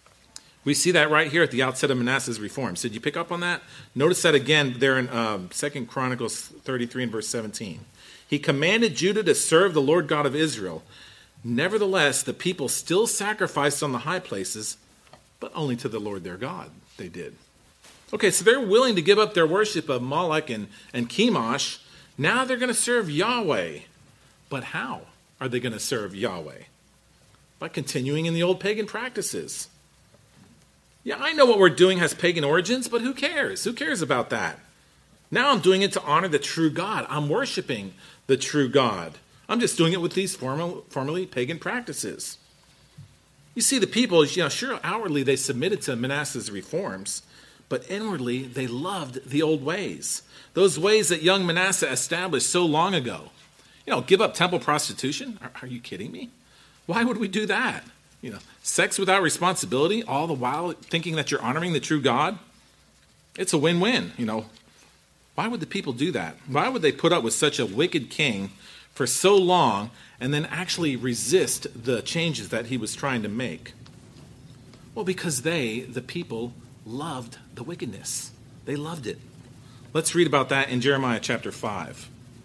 We see that right here at the outset of Manasseh's reforms. Did you pick up on that? Notice that again there in um, Second Chronicles thirty-three and verse seventeen. He commanded Judah to serve the Lord God of Israel. Nevertheless, the people still sacrificed on the high places, but only to the Lord their God they did. Okay, so they're willing to give up their worship of Moloch and, and Chemosh. Now they're going to serve Yahweh. But how are they going to serve Yahweh? By continuing in the old pagan practices. Yeah, I know what we're doing has pagan origins, but who cares? Who cares about that? Now I'm doing it to honor the true God. I'm worshiping the true God. I'm just doing it with these formal, formerly pagan practices. You see, the people, you know, sure, outwardly they submitted to Manasseh's reforms, but inwardly they loved the old ways. Those ways that young Manasseh established so long ago. You know, give up temple prostitution? Are, are you kidding me? Why would we do that? You know, sex without responsibility, all the while thinking that you're honoring the true God? It's a win-win, you know. Why would the people do that? Why would they put up with such a wicked king for so long and then actually resist the changes that he was trying to make? Well, because they, the people, loved the wickedness. They loved it. Let's read about that in Jeremiah chapter five.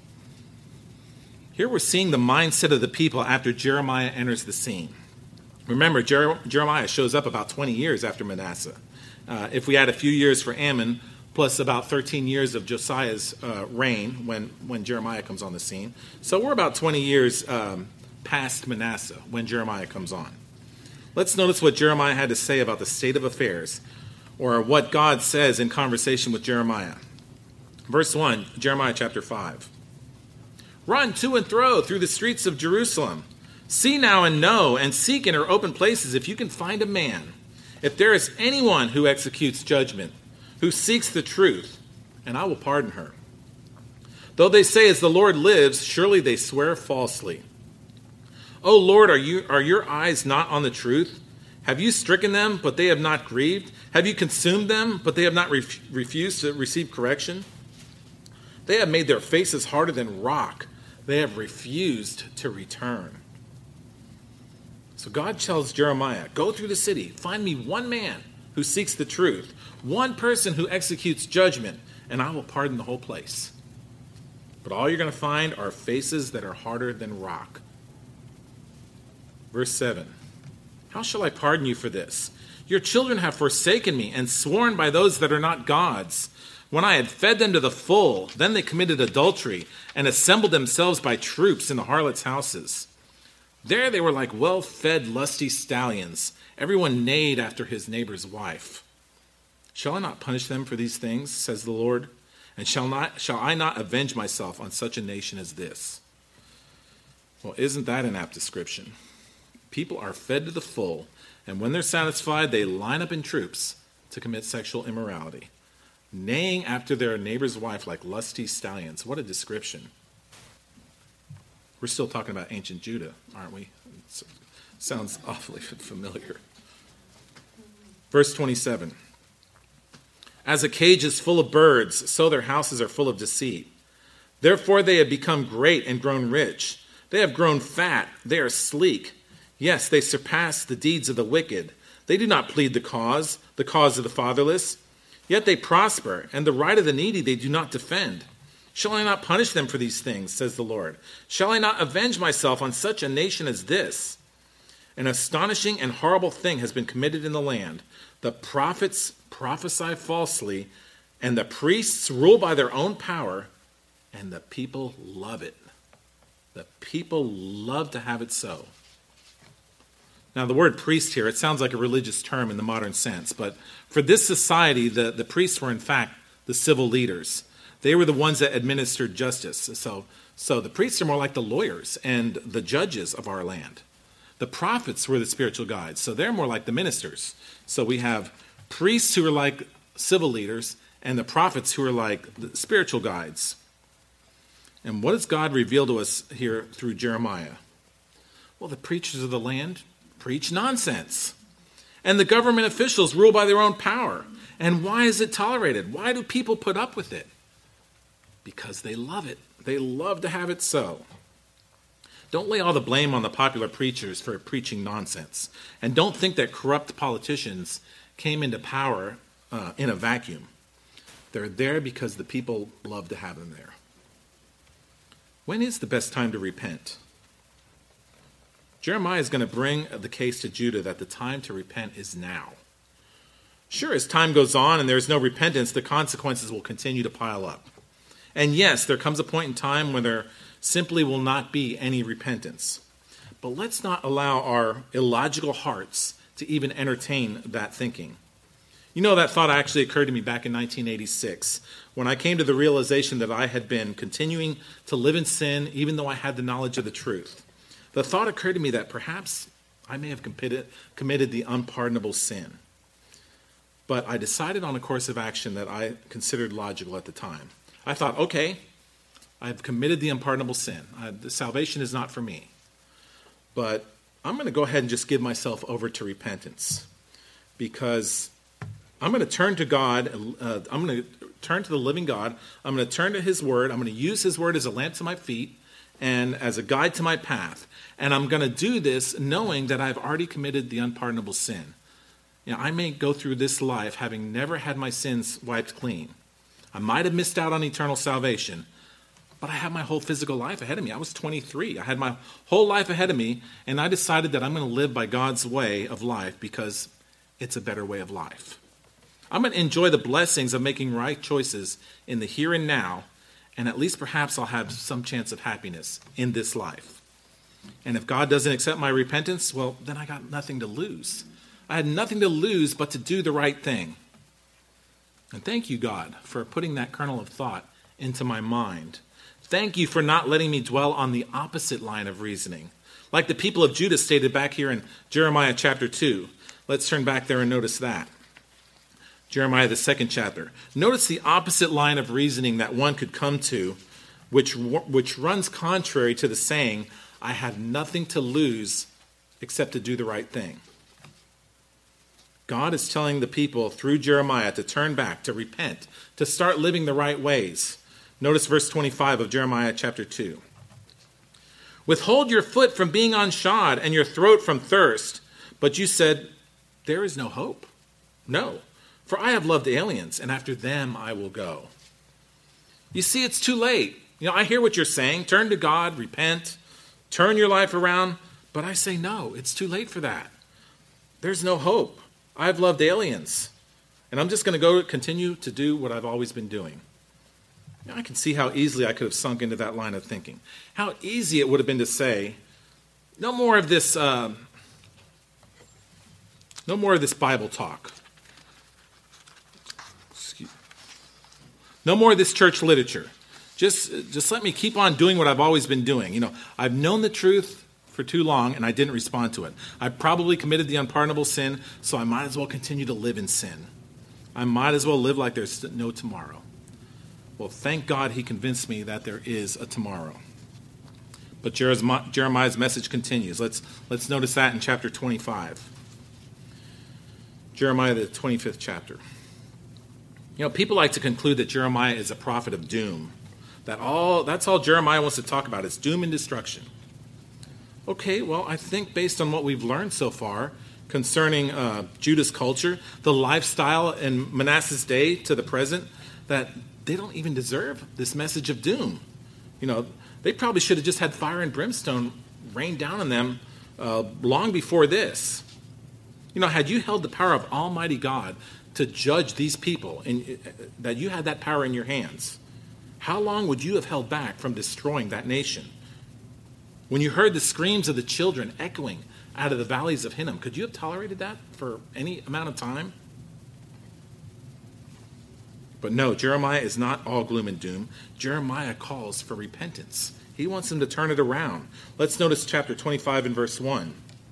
Here we're seeing the mindset of the people after Jeremiah enters the scene. Remember, Jer- Jeremiah shows up about twenty years after Manasseh. Uh, if we add a few years for Ammon, plus about thirteen years of Josiah's uh, reign when, when Jeremiah comes on the scene. So we're about twenty years um, past Manasseh when Jeremiah comes on. Let's notice what Jeremiah had to say about the state of affairs, or what God says in conversation with Jeremiah. Verse one, Jeremiah chapter five. Run to and fro through the streets of Jerusalem. See now and know, and seek in her open places if you can find a man, if there is anyone who executes judgment, who seeks the truth, and I will pardon her. Though they say, as the Lord lives, surely they swear falsely. O Lord, are you are your eyes not on the truth? Have you stricken them, but they have not grieved? Have you consumed them, but they have not ref- refused to receive correction? They have made their faces harder than rock. They have refused to return. So God tells Jeremiah, go through the city, find me one man who seeks the truth, one person who executes judgment, and I will pardon the whole place. But all you're going to find are faces that are harder than rock. Verse seven, how shall I pardon you for this? Your children have forsaken me and sworn by those that are not gods. When I had fed them to the full, then they committed adultery and assembled themselves by troops in the harlots' houses. There they were like well-fed, lusty stallions. Everyone neighed after his neighbor's wife. Shall I not punish them for these things, says the Lord? And shall not shall I not avenge myself on such a nation as this? Well, isn't that an apt description? People are fed to the full, and when they're satisfied, they line up in troops to commit sexual immorality, neighing after their neighbor's wife like lusty stallions. What a description. We're still talking about ancient Judah, aren't we? It sounds awfully familiar. Verse twenty-seven. As a cage is full of birds, so their houses are full of deceit. Therefore they have become great and grown rich. They have grown fat. They are sleek. Yes, they surpass the deeds of the wicked. They do not plead the cause, the cause of the fatherless. Yet they prosper, and the right of the needy they do not defend. Shall I not punish them for these things, says the Lord? Shall I not avenge myself on such a nation as this? An astonishing and horrible thing has been committed in the land. The prophets prophesy falsely, and the priests rule by their own power, and the people love it. The people love to have it so. Now, the word priest here, it sounds like a religious term in the modern sense, but for this society, the, the priests were in fact the civil leaders. They were the ones that administered justice. So, so the priests are more like the lawyers and the judges of our land. The prophets were the spiritual guides, so they're more like the ministers. So we have priests who are like civil leaders and the prophets who are like the spiritual guides. And what does God reveal to us here through Jeremiah? Well, the preachers of the land preach nonsense. And the government officials rule by their own power. And why is it tolerated? Why do people put up with it? Because they love it. They love to have it so. Don't lay all the blame on the popular preachers for preaching nonsense. And don't think that corrupt politicians came into power uh, in a vacuum. They're there because the people love to have them there. When is the best time to repent? Jeremiah is going to bring the case to Judah that the time to repent is now. Sure, as time goes on and there's no repentance, the consequences will continue to pile up. And yes, there comes a point in time when there simply will not be any repentance. But let's not allow our illogical hearts to even entertain that thinking. You know, that thought actually occurred to me back in nineteen eighty-six when I came to the realization that I had been continuing to live in sin even though I had the knowledge of the truth. The thought occurred to me that perhaps I may have committed, committed the unpardonable sin. But I decided on a course of action that I considered logical at the time. I thought, okay, I've committed the unpardonable sin. I, the salvation is not for me. But I'm going to go ahead and just give myself over to repentance. Because I'm going to turn to God. Uh, I'm going to turn to the living God. I'm going to turn to His Word. I'm going to use His Word as a lamp to my feet and as a guide to my path. And I'm going to do this knowing that I've already committed the unpardonable sin. You know, I may go through this life having never had my sins wiped clean. I might have missed out on eternal salvation, but I have my whole physical life ahead of me. I was twenty-three. I had my whole life ahead of me, and I decided that I'm going to live by God's way of life because it's a better way of life. I'm going to enjoy the blessings of making right choices in the here and now, and at least perhaps I'll have some chance of happiness in this life. And if God doesn't accept my repentance, well, then I got nothing to lose. I had nothing to lose but to do the right thing. And thank you, God, for putting that kernel of thought into my mind. Thank you for not letting me dwell on the opposite line of reasoning. Like the people of Judah stated back here in Jeremiah chapter two. Let's turn back there and notice that. Jeremiah, the second chapter. Notice the opposite line of reasoning that one could come to, which, which runs contrary to the saying, I have nothing to lose except to do the right thing. God is telling the people through Jeremiah to turn back, to repent, to start living the right ways. Notice verse twenty-five of Jeremiah chapter two. Withhold your foot from being unshod and your throat from thirst. But you said, there is no hope. No, for I have loved aliens, and after them I will go. You see, it's too late. You know, I hear what you're saying. Turn to God, repent, turn your life around. But I say, no, it's too late for that. There's no hope. I've loved aliens. And I'm just going to go continue to do what I've always been doing. Now, I can see how easily I could have sunk into that line of thinking. How easy it would have been to say, no more of this, uh, no more of this Bible talk. Excuse. No more of this church literature. Just, just let me keep on doing what I've always been doing. You know, I've known the truth for too long, and I didn't respond to it. I probably committed the unpardonable sin, so I might as well continue to live in sin. I might as well live like there's no tomorrow. Well, thank God he convinced me that there is a tomorrow. But Jeremiah's message continues. Let's, let's notice that in chapter twenty-five. Jeremiah, the twenty-fifth chapter. You know, people like to conclude that Jeremiah is a prophet of doom. That all that's all Jeremiah wants to talk about is doom and destruction. Okay, well, I think based on what we've learned so far concerning uh, Judah's culture, the lifestyle in Manasseh's day to the present, that they don't even deserve this message of doom. You know, they probably should have just had fire and brimstone rain down on them uh, long before this. You know, had you held the power of Almighty God to judge these people, and uh, that you had that power in your hands, how long would you have held back from destroying that nation? When you heard the screams of the children echoing out of the valleys of Hinnom, could you have tolerated that for any amount of time? But no, Jeremiah is not all gloom and doom. Jeremiah calls for repentance. He wants them to turn it around. Let's notice chapter twenty-five and verse one.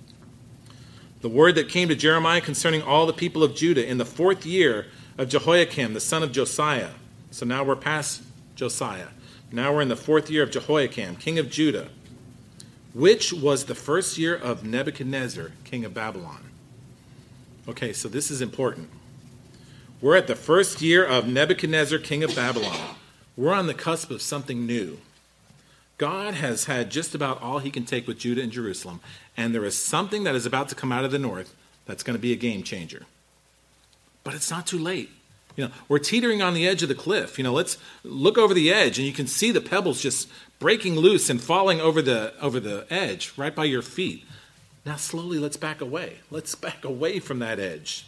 The word that came to Jeremiah concerning all the people of Judah in the fourth year of Jehoiakim, the son of Josiah. So now we're past Josiah. Now we're in the fourth year of Jehoiakim, king of Judah, which was the first year of Nebuchadnezzar, king of Babylon. Okay, so this is important. We're at the first year of Nebuchadnezzar, king of Babylon. We're on the cusp of something new. God has had just about all he can take with Judah and Jerusalem, and there is something that is about to come out of the north that's going to be a game changer. But it's not too late. You know, we're teetering on the edge of the cliff. You know, let's look over the edge, and you can see the pebbles just breaking loose and falling over the over the edge right by your feet. Now, slowly, let's back away. Let's back away from that edge.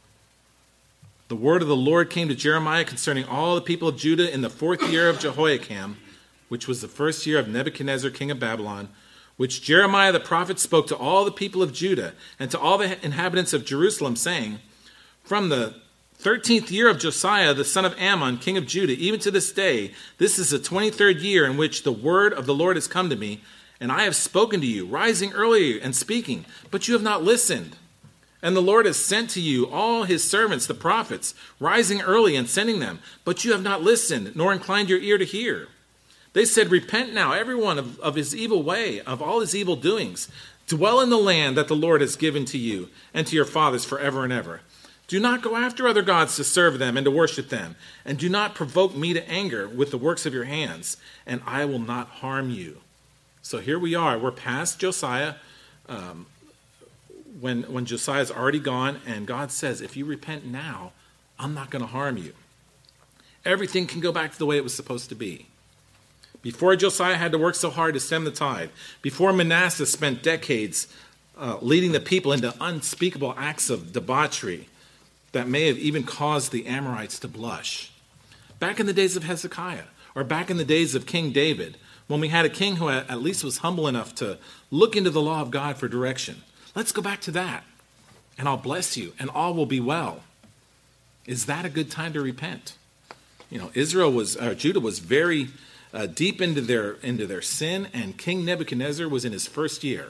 The word of the Lord came to Jeremiah concerning all the people of Judah in the fourth year of Jehoiakim, which was the first year of Nebuchadnezzar, king of Babylon, which Jeremiah the prophet spoke to all the people of Judah and to all the inhabitants of Jerusalem, saying, from the thirteenth year of Josiah, the son of Ammon, king of Judah, even to this day, this is the twenty-third year in which the word of the Lord has come to me, and I have spoken to you, rising early and speaking, but you have not listened. And the Lord has sent to you all his servants, the prophets, rising early and sending them, but you have not listened, nor inclined your ear to hear. They said, repent now, everyone of, of his evil way, of all his evil doings. Dwell in the land that the Lord has given to you and to your fathers forever and ever. Do not go after other gods to serve them and to worship them, and do not provoke me to anger with the works of your hands, and I will not harm you. So here we are. We're past Josiah, um, when, when Josiah's already gone, and God says, if you repent now, I'm not going to harm you. Everything can go back to the way it was supposed to be. Before Josiah had to work so hard to stem the tide, before Manasseh spent decades uh, leading the people into unspeakable acts of debauchery that may have even caused the Amorites to blush. Back in the days of Hezekiah, or back in the days of King David, when we had a king who at least was humble enough to look into the law of God for direction. Let's go back to that, and I'll bless you, and all will be well. Is that a good time to repent? You know, Israel was, or Judah was very uh, deep into their into their sin, and King Nebuchadnezzar was in his first year.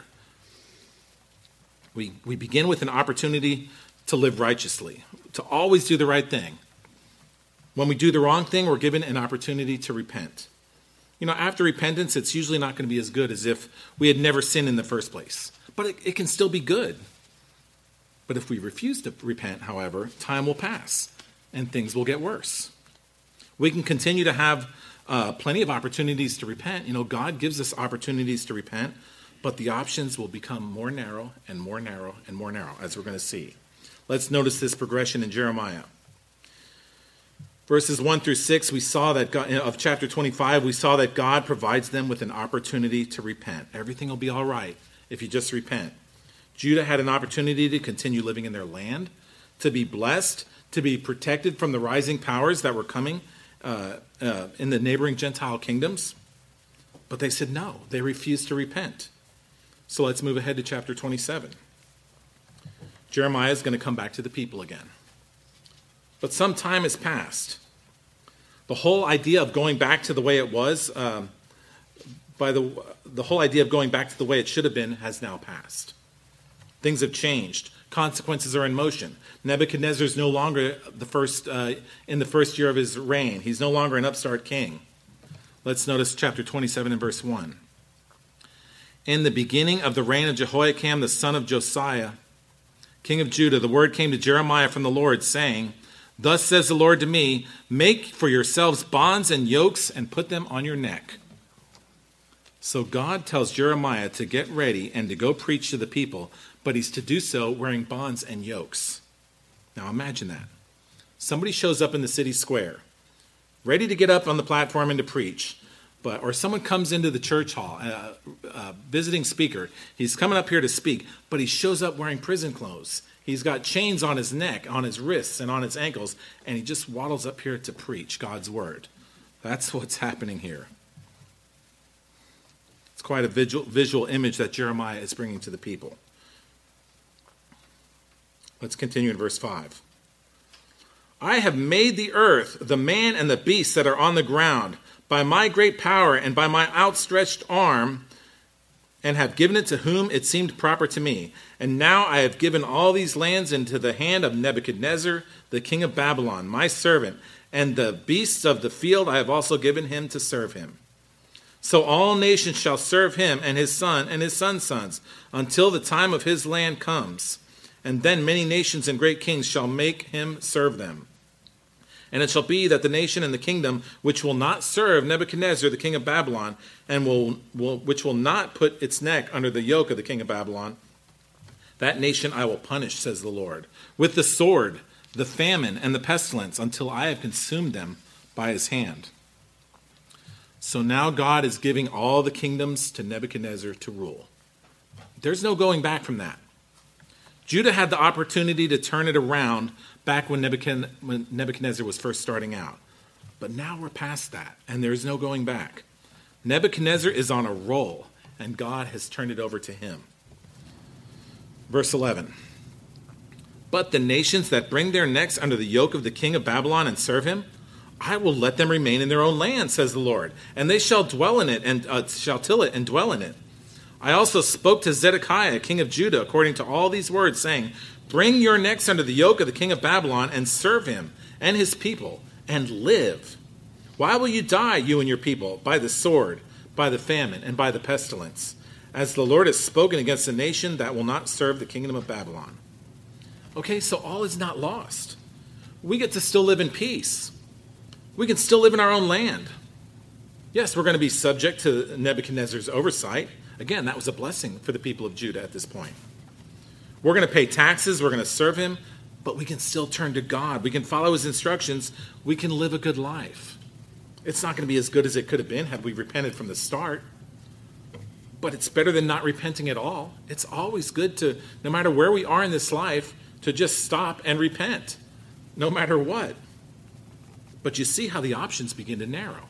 We we begin with an opportunity to live righteously, to always do the right thing. When we do the wrong thing, we're given an opportunity to repent. You know, after repentance, it's usually not going to be as good as if we had never sinned in the first place. But it, it can still be good. But if we refuse to repent, however, time will pass and things will get worse. We can continue to have uh, plenty of opportunities to repent. You know, God gives us opportunities to repent, but the options will become more narrow and more narrow and more narrow, as we're going to see. Let's notice this progression in Jeremiah. Verses one through six, we saw that God, of chapter twenty-five, we saw that God provides them with an opportunity to repent. Everything will be all right if you just repent. Judah had an opportunity to continue living in their land, to be blessed, to be protected from the rising powers that were coming uh, uh, in the neighboring Gentile kingdoms. But they said no, they refused to repent. So let's move ahead to chapter twenty-seven. Jeremiah is going to come back to the people again. But some time has passed. The whole idea of going back to the way it was, um, by the the whole idea of going back to the way it should have been has now passed. Things have changed. Consequences are in motion. Nebuchadnezzar is no longer the first uh, in the first year of his reign. He's no longer an upstart king. Let's notice chapter twenty-seven and verse one. In the beginning of the reign of Jehoiakim, the son of Josiah, king of Judah, the word came to Jeremiah from the Lord, saying, Thus says the Lord to me, make for yourselves bonds and yokes and put them on your neck. So God tells Jeremiah to get ready and to go preach to the people, but he's to do so wearing bonds and yokes. Now imagine that. Somebody shows up in the city square, ready to get up on the platform and to preach, but or someone comes into the church hall, a, a visiting speaker. He's coming up here to speak, but he shows up wearing prison clothes. He's got chains on his neck, on his wrists, and on his ankles, and he just waddles up here to preach God's word. That's what's happening here. It's quite a visual, visual image that Jeremiah is bringing to the people. Let's continue in verse five. I have made the earth, the man and the beasts that are on the ground, by my great power and by my outstretched arm, and have given it to whom it seemed proper to me. And now I have given all these lands into the hand of Nebuchadnezzar, the king of Babylon, my servant, and the beasts of the field I have also given him to serve him. So all nations shall serve him and his son and his son's sons, until the time of his land comes. And then many nations and great kings shall make him serve them. And it shall be that the nation and the kingdom which will not serve Nebuchadnezzar, the king of Babylon, and will, will which will not put its neck under the yoke of the king of Babylon, that nation I will punish, says the Lord, with the sword, the famine, and the pestilence, until I have consumed them by his hand. So now God is giving all the kingdoms to Nebuchadnezzar to rule. There's no going back from that. Judah had the opportunity to turn it around back when Nebuchadnezzar was first starting out. But now we're past that, and there's no going back. Nebuchadnezzar is on a roll, and God has turned it over to him. Verse eleven. But the nations that bring their necks under the yoke of the king of Babylon and serve him, I will let them remain in their own land, says the Lord, and they shall dwell in it, and uh, shall till it and dwell in it. I also spoke to Zedekiah, king of Judah, according to all these words, saying, Bring your necks under the yoke of the king of Babylon and serve him and his people and live. Why will you die, you and your people, by the sword, by the famine, and by the pestilence, as the Lord has spoken against a nation that will not serve the kingdom of Babylon? Okay, so all is not lost. We get to still live in peace. We can still live in our own land. Yes, we're going to be subject to Nebuchadnezzar's oversight. Again, that was a blessing for the people of Judah at this point. We're going to pay taxes, we're going to serve him, but we can still turn to God. We can follow his instructions. We can live a good life. It's not going to be as good as it could have been had we repented from the start, but it's better than not repenting at all. It's always good to, no matter where we are in this life, to just stop and repent, no matter what. But you see how the options begin to narrow.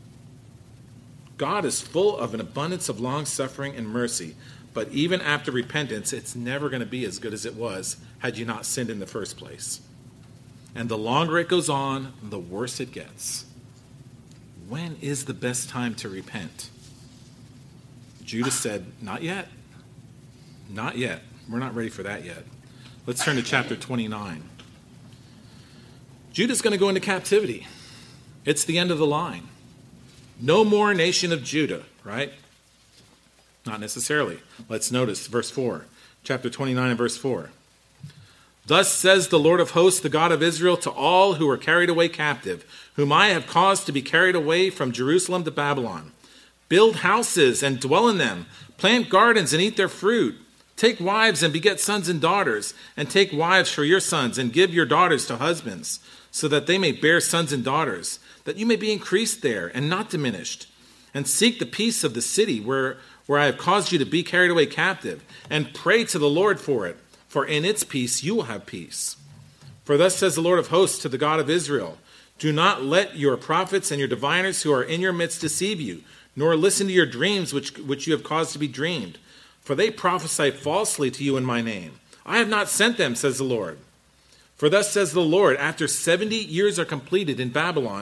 God is full of an abundance of long-suffering and mercy, but even after repentance, it's never going to be as good as it was had you not sinned in the first place. And the longer it goes on, the worse it gets. When is the best time to repent? Judah said, not yet. Not yet. We're not ready for that yet. Let's turn to chapter twenty-nine. Judah's going to go into captivity. It's the end of the line. No more nation of Judah, right? Not necessarily. Let's notice verse four. Chapter twenty-nine and verse four. Thus says the Lord of hosts, the God of Israel, to all who are carried away captive, whom I have caused to be carried away from Jerusalem to Babylon. Build houses and dwell in them. Plant gardens and eat their fruit. Take wives and beget sons and daughters, and take wives for your sons, and give your daughters to husbands, so that they may bear sons and daughters, that you may be increased there and not diminished. And seek the peace of the city where, where I have caused you to be carried away captive, and pray to the Lord for it, for in its peace you will have peace. For thus says the Lord of hosts to the God of Israel, do not let your prophets and your diviners who are in your midst deceive you, nor listen to your dreams which, which you have caused to be dreamed. For they prophesy falsely to you in my name. I have not sent them, says the Lord. For thus says the Lord, after seventy years are completed in Babylon,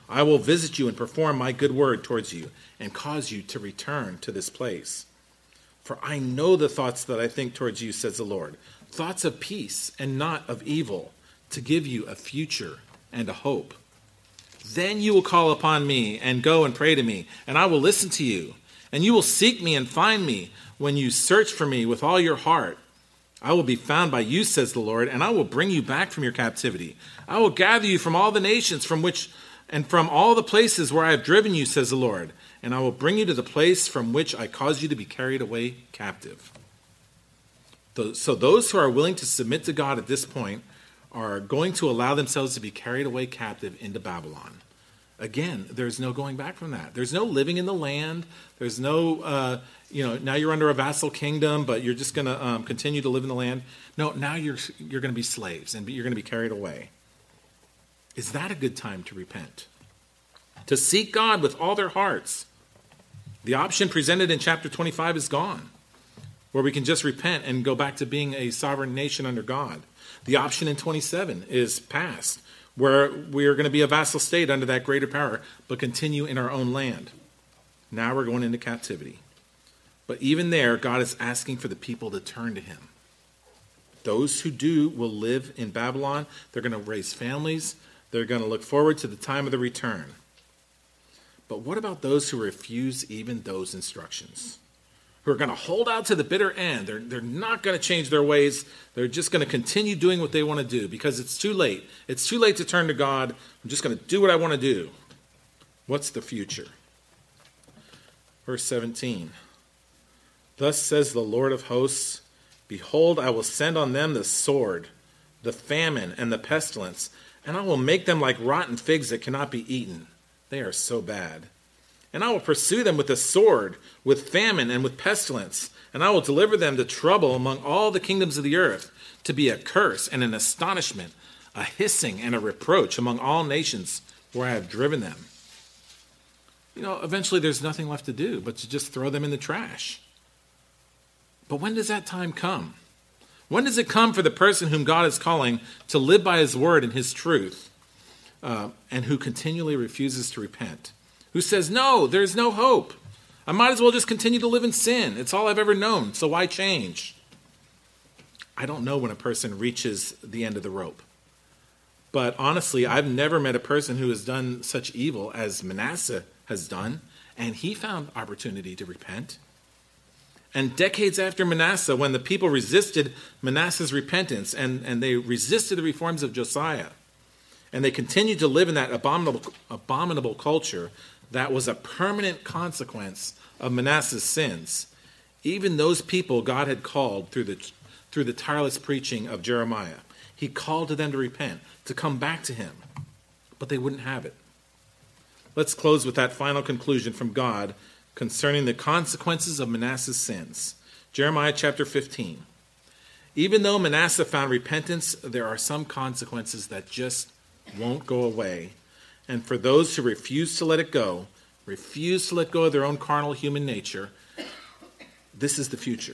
I will visit you and perform my good word towards you and cause you to return to this place. For I know the thoughts that I think towards you, says the Lord, thoughts of peace and not of evil, to give you a future and a hope. Then you will call upon me and go and pray to me, and I will listen to you. And you will seek me and find me when you search for me with all your heart. I will be found by you, says the Lord, and I will bring you back from your captivity. I will gather you from all the nations from which and from all the places where I have driven you, says the Lord, and I will bring you to the place from which I caused you to be carried away captive. So those who are willing to submit to God at this point are going to allow themselves to be carried away captive into Babylon. Again, there's no going back from that. There's no living in the land. There's no, uh, you know, now you're under a vassal kingdom, but you're just going to um, continue to live in the land. No, now you're you're going to be slaves and you're going to be carried away. Is that a good time to repent? To seek God with all their hearts. The option presented in chapter twenty-five is gone, where we can just repent and go back to being a sovereign nation under God. The option in twenty-seven is past, where we are going to be a vassal state under that greater power, but continue in our own land. Now we're going into captivity. But even there, God is asking for the people to turn to him. Those who do will live in Babylon. They're going to raise families. They're going to look forward to the time of the return. But what about those who refuse even those instructions? Who are going to hold out to the bitter end? They're, they're not going to change their ways. They're just going to continue doing what they want to do because it's too late. It's too late to turn to God. I'm just going to do what I want to do. What's the future? Verse seventeen. Thus says the Lord of hosts, behold, I will send on them the sword, the famine, and the pestilence, and I will make them like rotten figs that cannot be eaten. They are so bad. And I will pursue them with the sword, with famine, and with pestilence, and I will deliver them to trouble among all the kingdoms of the earth, to be a curse and an astonishment, a hissing and a reproach among all nations where I have driven them. You know, eventually there's nothing left to do but to just throw them in the trash. But when does that time come? When does it come for the person whom God is calling to live by his word and his truth, uh, and who continually refuses to repent? Who says, no, there's no hope. I might as well just continue to live in sin. It's all I've ever known, so why change? I don't know when a person reaches the end of the rope. But honestly, I've never met a person who has done such evil as Manasseh has done, and he found opportunity to repent. And decades after Manasseh, when the people resisted Manasseh's repentance, and, and they resisted the reforms of Josiah, and they continued to live in that abominable, abominable culture that was a permanent consequence of Manasseh's sins, even those people God had called through the, through the tireless preaching of Jeremiah, he called to them to repent, to come back to him, but they wouldn't have it. Let's close with that final conclusion from God concerning the consequences of Manasseh's sins. Jeremiah chapter fifteen. Even though Manasseh found repentance, there are some consequences that just won't go away. And for those who refuse to let it go, refuse to let go of their own carnal human nature, this is the future.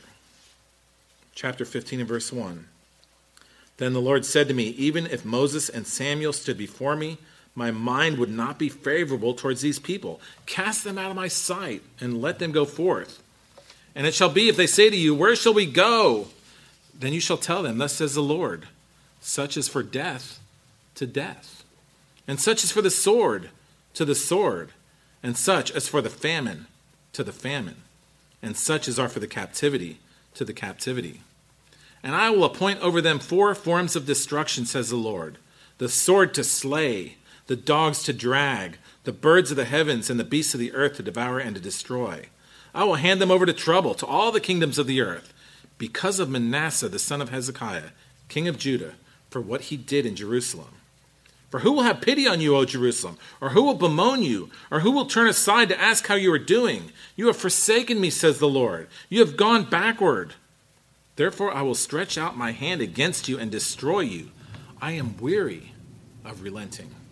Chapter fifteen and verse one. Then the Lord said to me, even if Moses and Samuel stood before me, my mind would not be favorable towards these people. Cast them out of my sight and let them go forth. And it shall be, if they say to you, where shall we go? Then you shall tell them, thus says the Lord, such is for death to death, and such is for the sword to the sword, and such as for the famine to the famine, and such as are for the captivity to the captivity. And I will appoint over them four forms of destruction, says the Lord, the sword to slay, the dogs to drag, the birds of the heavens and the beasts of the earth to devour and to destroy. I will hand them over to trouble to all the kingdoms of the earth, because of Manasseh the son of Hezekiah, king of Judah, for what he did in Jerusalem. For who will have pity on you, O Jerusalem? Or who will bemoan you? Or who will turn aside to ask how you are doing? You have forsaken me, says the Lord. You have gone backward. Therefore I will stretch out my hand against you and destroy you. I am weary of relenting.